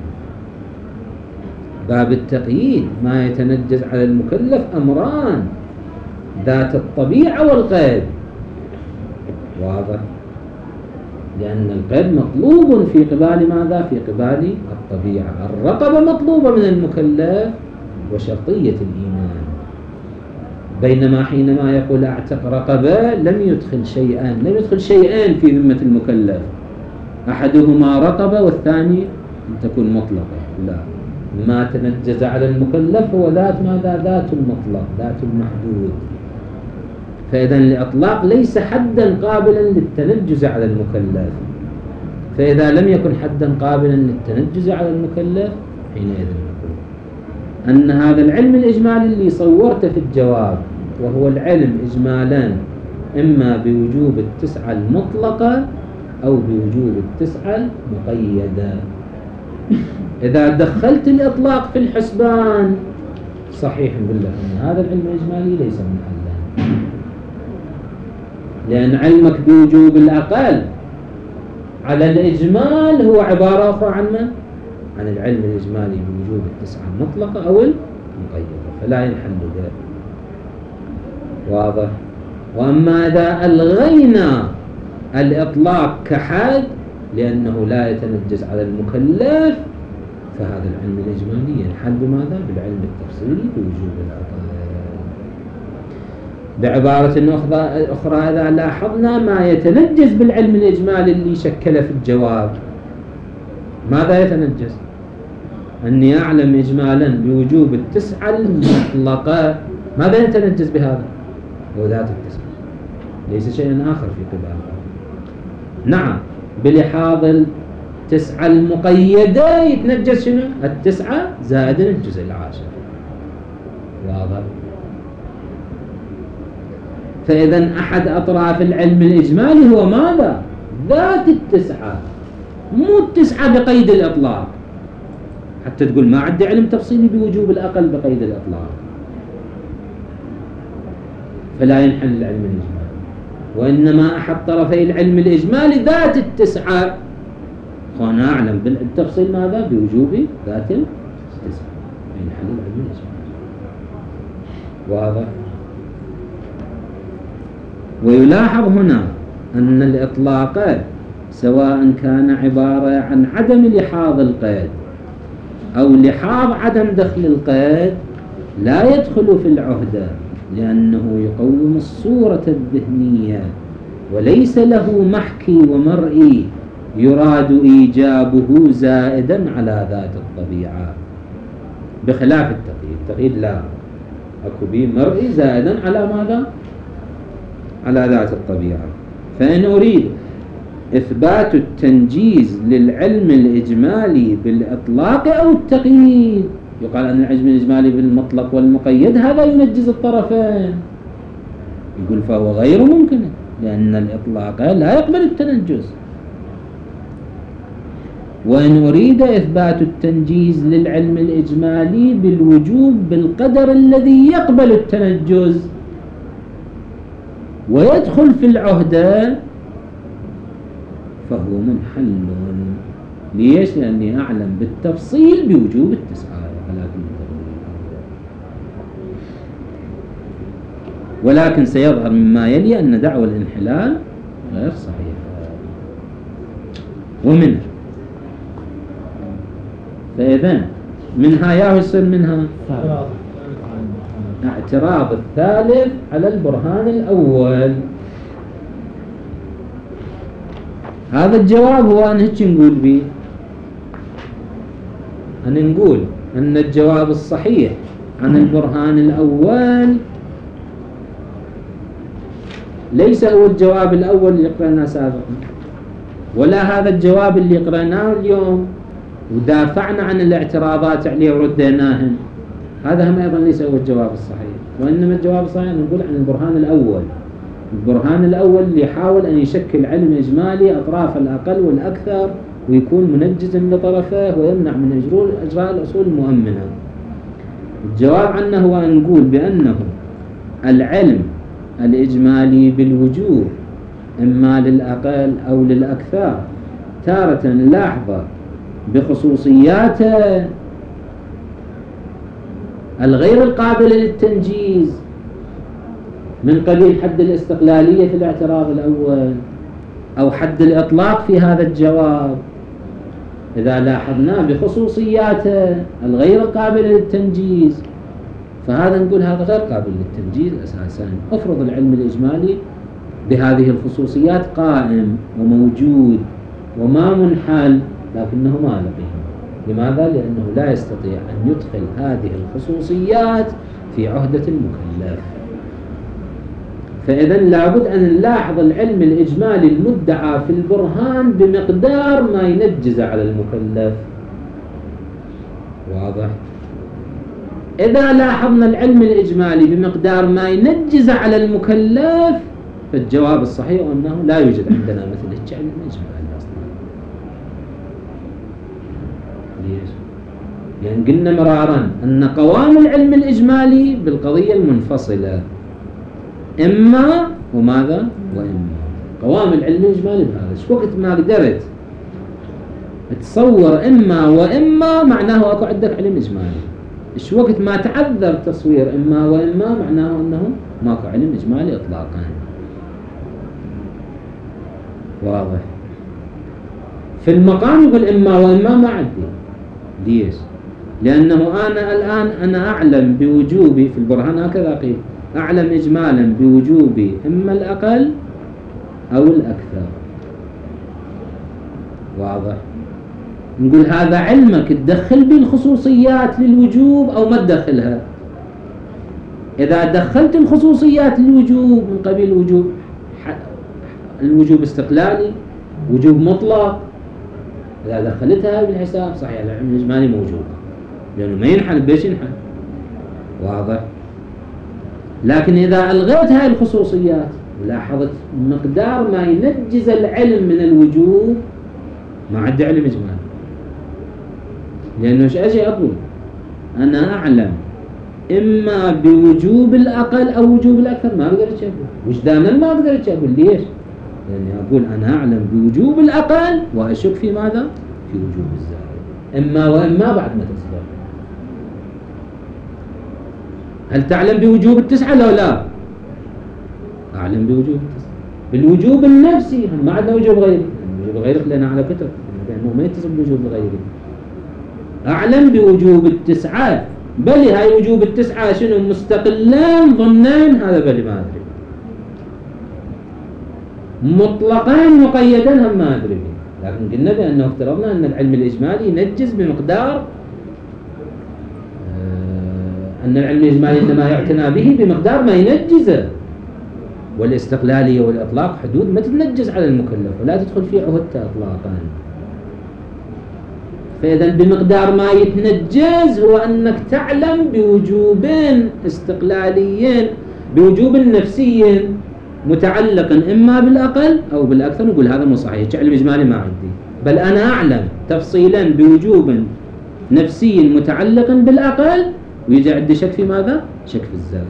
S1: باب التقييد ما يتنجز على المكلف أمران، ذات الطبيعة والقيد، واضح؟ لأن القيد مطلوب في قبال ماذا؟ في قبال الطبيعة. الرقبة مطلوبة من المكلف وشرطية الإيمان، بينما حينما يقول أعتق رقبة لم يدخل شيئان، لم يدخل شيئان في ذمة المكلف، أحدهما رقبة والثاني أن تكون مطلقة. لا، ما تنجز على المكلف هو ذات ماذا؟ ذات المطلق، ذات المحدود. فإذا الإطلاق ليس حدا قابلا للتنجز على المكلف، فإذا لم يكن حدا قابلا للتنجز على المكلف حينئذ نقول أن هذا العلم الإجمالي اللي صورته في الجواب، وهو العلم إجمالا إما بوجوب التسعة المطلقة أو بوجوب التسعة المقيدة. إذا دخلت الإطلاق في الحسبان صحيح نقول لك أن هذا العلم الإجمالي ليس من حلان، لأن علمك بوجوب الأقل على الإجمال هو عبارة أخرى عن من؟ عن العلم الإجمالي بوجوب التسعة المطلقة أو المقيدة، فلا ينحل به، واضح؟ وأما إذا ألغينا الإطلاق كحد لأنه لا يتنجز على المكلف، فهذا العلم الإجمالي ينحل بماذا؟ بالعلم التفصيلي بوجوب الأقل. بعبارة أخرى إذا لاحظنا ما يتنجز بالعلم الإجمالي اللي شكله في الجواب، ماذا يتنجز؟ أني أعلم إجمالا بوجوب التسعة المطلقة، ماذا يتنجز بهذا؟ هو ذات التسعة، ليس شيئا آخر في قبال. نعم بلحاظ التسعة المقيدة يتنجس شنو؟ التسعة زائد الجزء العاشر. واضح؟ فإذا أحد أطراف العلم الإجمالي هو ماذا؟ ذات التسعة، مو التسعة بقيد الإطلاق، حتى تقول ما عندي علم تفصيلي بوجوب الأقل بقيد الإطلاق، فلا ينحل العلم الإجمالي. وإنما أحد طرفي العلم الإجمالي ذات التسعة، وأنا أعلم بالتفصيل ماذا؟ بوجوب ذات التسعة، ينحل العلم الإجمالي. واضح؟ ويلاحظ هنا أن الإطلاق سواء كان عبارة عن عدم لحاظ القيد أو لحاظ عدم دخل القيد لا يدخل في العهدة، لأنه يقوم الصورة الذهنية وليس له محكي ومرئي يراد إيجابه زائدا على ذات الطبيعة، بخلاف التقييد. التقييد لا، أكو به مرئي زائدا على ماذا؟ على ذات الطبيعة. فإن أريد إثبات التنجيز للعلم الإجمالي بالإطلاق أو التقييد، يقال أن العلم الإجمالي بالمطلق والمقيد هذا ينجز الطرفين، يقول فهو غير ممكن، لأن الإطلاق لا يقبل التنجز. وإن أريد إثبات التنجيز للعلم الإجمالي بالوجوب بالقدر الذي يقبل التنجز ويدخل في العهدة فهو منحل. ليش؟ لأني أعلم بالتفصيل بوجوب التسعة على كل تقدير. ولكن سيظهر مما يلي أن دعوى الانحلال غير صحيحة. ومنها فإذا منها يا يصير منها اعتراض الثالث على البرهان الأول. هذا الجواب هو أن هيك نقول به، أن نقول أن الجواب الصحيح عن البرهان الأول ليس هو الجواب الأول اللي قرأناه سابقا، ولا هذا الجواب اللي قرأناه اليوم ودافعنا عن الاعتراضات عليه ورديناهن، هذا هم أيضا ليس هو الجواب الصحيح. وإنما الجواب الصحيح نقول عن البرهان الأول. البرهان الأول اللي يحاول أن يشكل علم إجمالي أطراف الأقل والأكثر ويكون منجزا لطرفه ويمنع من إجراء الأصول المؤمنة. الجواب عنه هو أن نقول بأنه العلم الإجمالي بالوجوب إما للأقل أو للأكثر تارة لاحظة بخصوصياته الغير القابلة للتنجيز من قبيل حد الاستقلالية في الاعتراض الأول أو حد الإطلاق في هذا الجواب. إذا لاحظنا بخصوصياته الغير قابلة للتنجيز فهذا نقول هذا غير قابل للتنجيز أساسا. أفرض العلم الإجمالي بهذه الخصوصيات قائم وموجود وما منحل، لكنه ما لقيه. لماذا؟ لأنه لا يستطيع أن يدخل هذه الخصوصيات في عهدة المكلف. فإذا لابد أن نلاحظ العلم الإجمالي المدعى في البرهان بمقدار ما ينجز على المكلف. واضح؟ إذا لاحظنا العلم الإجمالي بمقدار ما ينجز على المكلف فالجواب الصحيح أنه لا يوجد عندنا مثل هيك علم إجمالي أصلا. ليش؟ لأن قلنا مرارا أن قوام العلم الإجمالي بالقضية المنفصلة إما وماذا وإما. قوام العلم الإجمالي بهذا إيش وقت ما قدرت تصور إما وإما معناه أكو عندك علم إجمالي. إيش وقت ما تعذر تصوير إما وإما معناه أنه ماكو علم إجمالي إطلاقا. واضح؟ في المقام يقول إما وإما ما عندي. ليش؟ لأنه أنا الآن أنا أعلم بوجوبي في البرهان هكذا قيل أعلم إجمالا بوجوب إما الأقل أو الأكثر. واضح؟ نقول هذا علمك تدخل به الخصوصيات للوجوب أو ما تدخلها. إذا دخلت الخصوصيات الوجوب من قبيل وجوب الوجوب استقلالي، وجوب مطلق، إذا دخلتها بالحساب صحيح العلم الإجمالي موجود، لأنه ما ينحل بيش ينحل، واضح. لكن إذا ألغيت هاي الخصوصيات ولاحظت مقدار ما ينجز العلم من الوجوب ما عندي علم إجمالي، لأنه إيش أجي أقول أنا أعلم إما بوجوب الأقل أو وجوب الأكثر، ما أقدر أتشابه وجدانا، ما أقدر أتشابه. ليش؟ لأني أقول أنا أعلم بوجوب الأقل وأشك في ماذا؟ في وجوب الزائد، إما وإما بعد ما تصدر. هل تعلم بوجوب التسعة لو لا؟ أعلم بوجوب التسعة. بالوجوب النفسي ما عندنا وجوب غيري، وجوب غيرك لنا على كتب لأنه ما يتصل بوجوب غيري. أعلم بوجوب التسعة، بل هاي وجوب التسعة شنو مستقلان ضمنان، هذا بل ما أدري، مطلقان مقيدان هم ما أدري. لكن قلنا بأنه افترضنا أن العلم الإجمالي ينجز بمقدار أن العلم الإجمالي إنما يعتنى به بمقدار ما ينجزه، والاستقلالية والإطلاق حدود ما تتنجز على المكلف ولا تدخل في عهدته إطلاقا. فإذا بمقدار ما يتنجز هو أنك تعلم بوجوبين استقلاليين، بوجوب نفسي متعلقا إما بالأقل أو بالأكثر. نقول هذا مو صحيح، علم إجمالي ما عندي، بل أنا أعلم تفصيلا بوجوب نفسي متعلقا بالأقل، ويجي عندي شك في ماذا؟ شك في الزائد.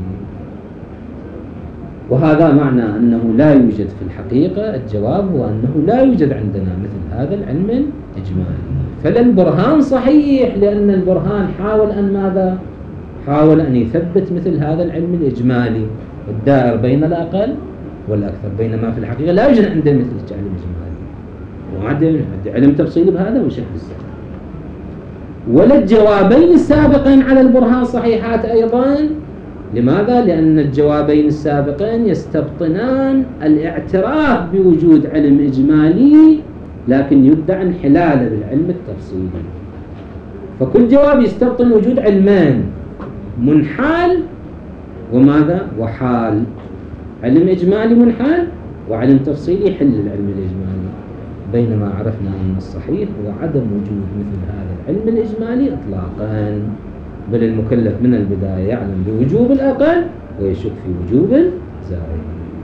S1: وهذا معنى أنه لا يوجد في الحقيقة. الجواب هو أنه لا يوجد عندنا مثل هذا العلم الإجمالي. فلا البرهان صحيح، لأن البرهان حاول أن ماذا؟ حاول أن يثبت مثل هذا العلم الإجمالي الدائر بين الأقل والأكثر، بينما في الحقيقة لا يوجد عندنا مثل العلم الإجمالي، وعندنا علم تفصيلي بهذا وشك بالزائد. ولا الجوابين السابقين على البرهان صحيحات أيضا. لماذا؟ لأن الجوابين السابقين يستبطنان الاعتراف بوجود علم إجمالي لكن يدعى انحلاله بالعلم التفصيلي. فكل جواب يستبطن وجود علمان، منحال وماذا؟ وحال. علم إجمالي منحال وعلم تفصيلي يحل العلم الإجمالي، بينما عرفنا أن الصحيح هو عدم وجود مثل هذا العلم الإجمالي إطلاقا، بل المكلف من البداية يعلم بوجوب الأقل ويشك في وجوب الزائد.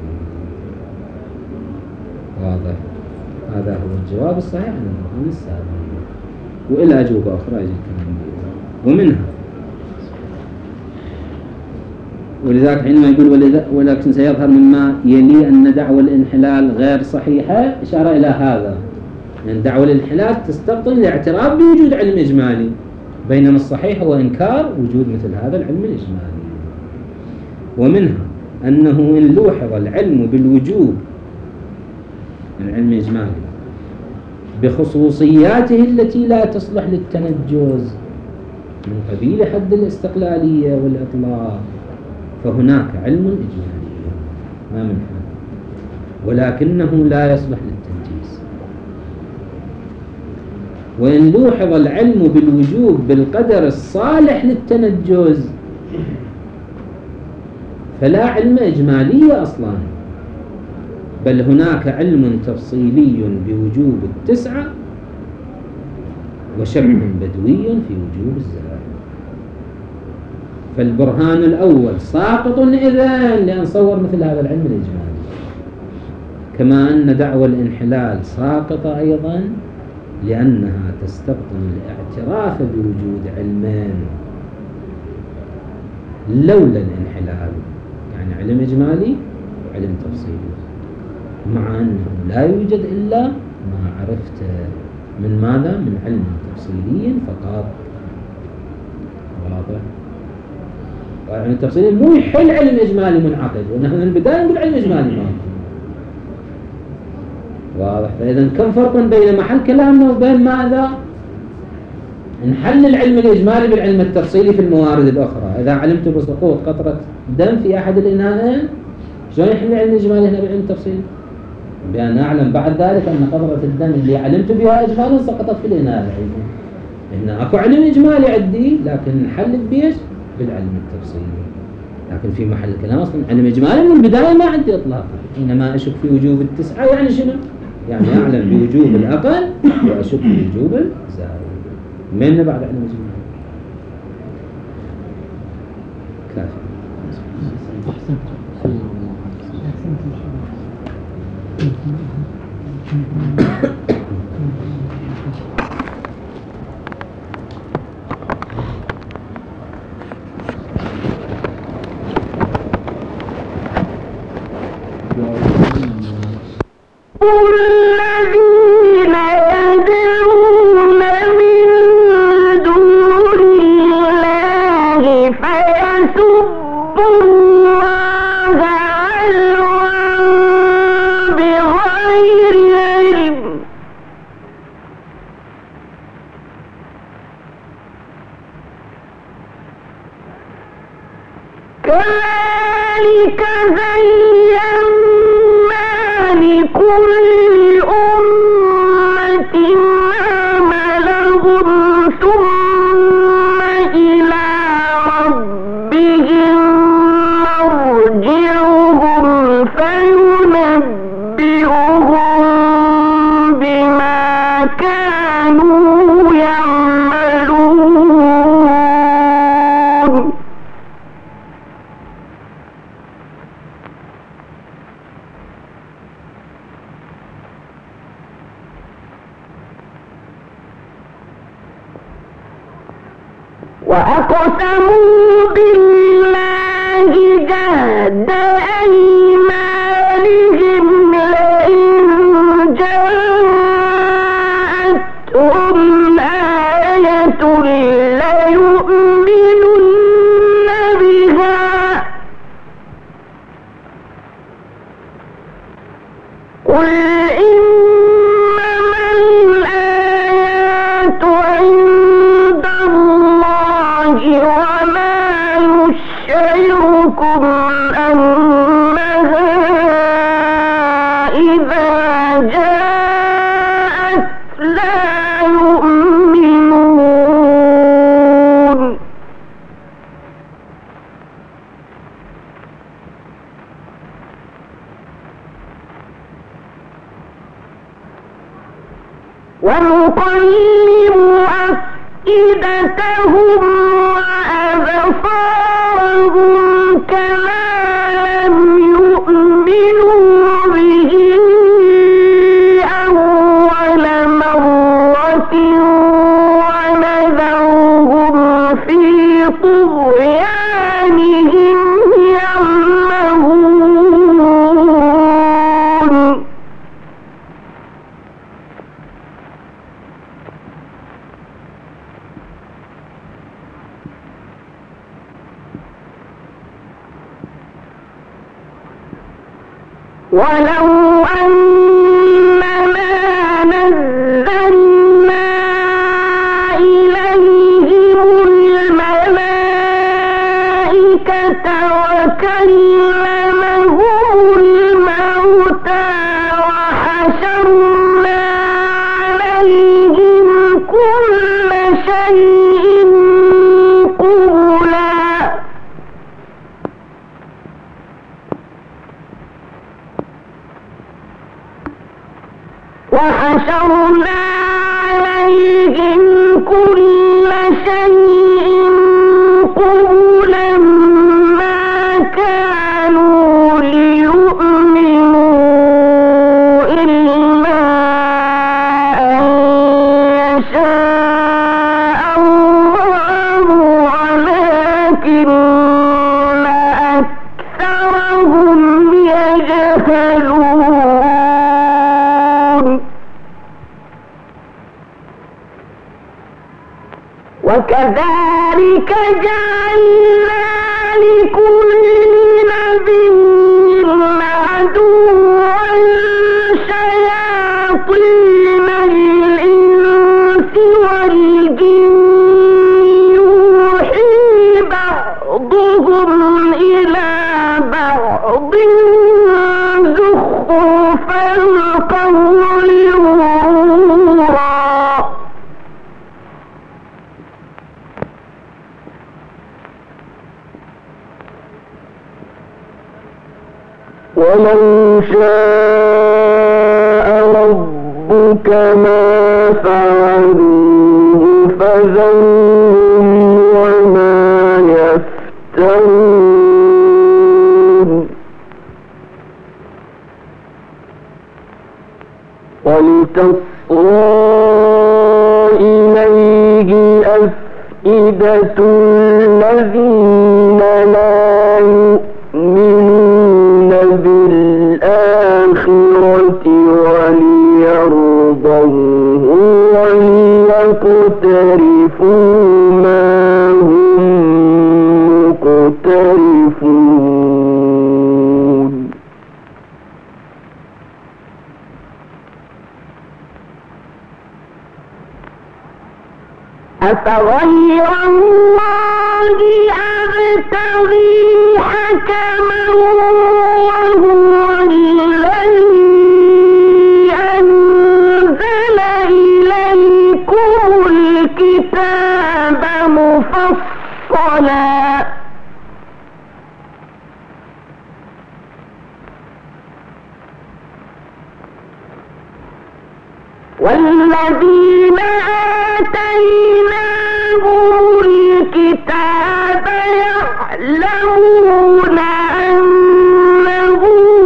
S1: واضح؟ هذا هو الجواب الصحيح عن البرهان السابق. وإلى أجوبة أخرى يجي الكلام بها. ومنها ولذلك حينما يقول ولكن سيظهر مما يلي أن دعوى الانحلال غير صحيحة، إشارة إلى هذا، أن يعني دعوى الانحلال تستبطن الاعتراف بوجود علم إجمالي، بينما الصحيح هو إنكار وجود مثل هذا العلم الإجمالي. ومنها أنه إن لوحظ العلم بالوجوب، العلم الإجمالي، بخصوصياته التي لا تصلح للتنجز من قبيل حد الاستقلالية والإطلاق، فهناك علم إجمالي ما من حال، ولكنه لا يصلح للتنجيز. وإن لوحظ العلم بالوجوب بالقدر الصالح للتنجز فلا علم إجمالي أصلا، بل هناك علم تفصيلي بوجوب التسعة وشك بدوي في وجوب الزائد. فالبرهان الأول ساقط إذن لأن صور مثل هذا العلم الإجمالي، كما أن دعوى الانحلال ساقطة أيضا لأنها تستبطن الاعتراف بوجود علمان لولا الانحلال، يعني علم إجمالي وعلم تفصيلي، مع أنه لا يوجد إلا ما عرفته من ماذا؟ من علم تفصيلي فقط. واضح؟ وعلم التفصيلي مو يحل علم إجمالي منعقد، ونحن من البداية نقول علم إجمالي ما. واضح؟ فإذا كم فرق بين محل كلامنا وبين ماذا؟ نحل العلم الإجمالي بالعلم التفصيلي في الموارد الأخرى. إذا علمت بسقوط قطرة دم في أحد الإناءين، شلون يحل العلم الإجمالي هنا بالعلم التفصيلي؟ بأن أعلم بعد ذلك أن قطرة الدم اللي علمت بها إجمالا سقطت في الإناء العلمي. هنا أكو علم إجمالي عندي لكن نحل بيش بالعلم التفصيلي. لكن في محل الكلام أصلا علم إجمالي من البداية ما عندي إطلاقا. حينما أشك في وجوب التسعة يعني شنو؟ يعني أعلم بوجوب الأقل وأشك بوجوب الزائد. من بعد علم إجمالي كافي.
S6: الذين يدعون من دون الله فيسبوا الله عدوا بغير علم كذلك زينا لكل أمة عملهم ثم إلى ربهم مرجعهم فينبئهم بما كانوا يعملون وأقسموا بالله جهد أيمانهم لئن جاءتهم آية ليؤمنن بها قل إنما الآيات عند الله وما يشعركم أنها إذا جاءت لا يؤمنون ونقلب أفئدتهم وأبصارهم كما لم يؤمنوا به أول مرة ونذرهم في طغيانهم يعمهون ولو أننا نزلنا إليهم الملائكة وكلمهم الموتى وحشرنا عليهم كل شيء قبلا وحشرنا عليهم كل شيء قبلا ما كانوا ليؤمنوا إلا أن يشاء الله ولكن أكثرهم يجهلون وكذلك جعلنا لكل نبي عدوا شياطين الإنس والجن يوحي بعضهم إلى بعض زخرف القول غرورا ولو شاء ربك ما فعلوه فذرهم وما يفترون ولتصغى إليه أفئدة الذين لا يؤمنون بالآخرة وليرضوه وليقترفوا ما هم مقترفون أفغير الله أبتغي حكما وهو الذي أنزل إليكم الكتاب مفصلا والذين آتيناهم الكتاب يعلمون أنه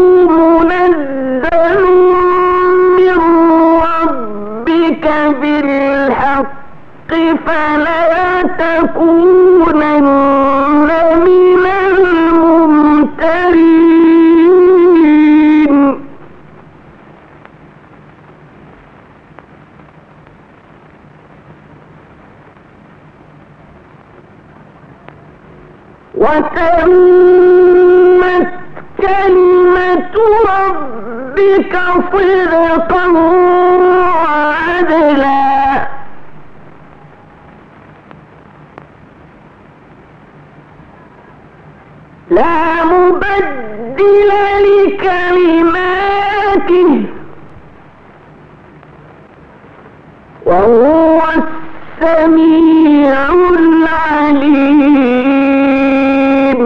S6: منزل من ربك بالحق فلا تكونن من الممترين وتمت كلمة ربك صدقا وعدلا لا مبدل لكلماته وهو السميع العليم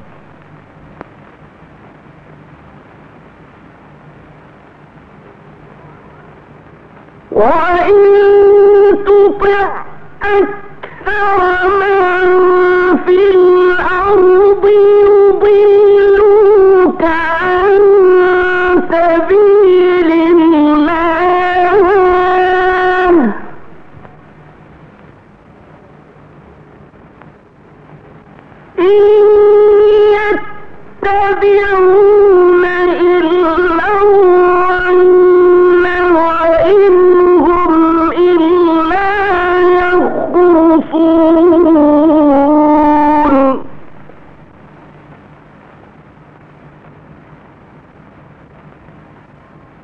S6: وإن تطع أكثر من في الأرض يضلوك عن سبيل الله إن يتبعون إلا الظن وإن هم إلا يخرصون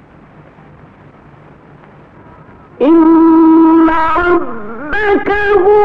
S6: إن ربك هو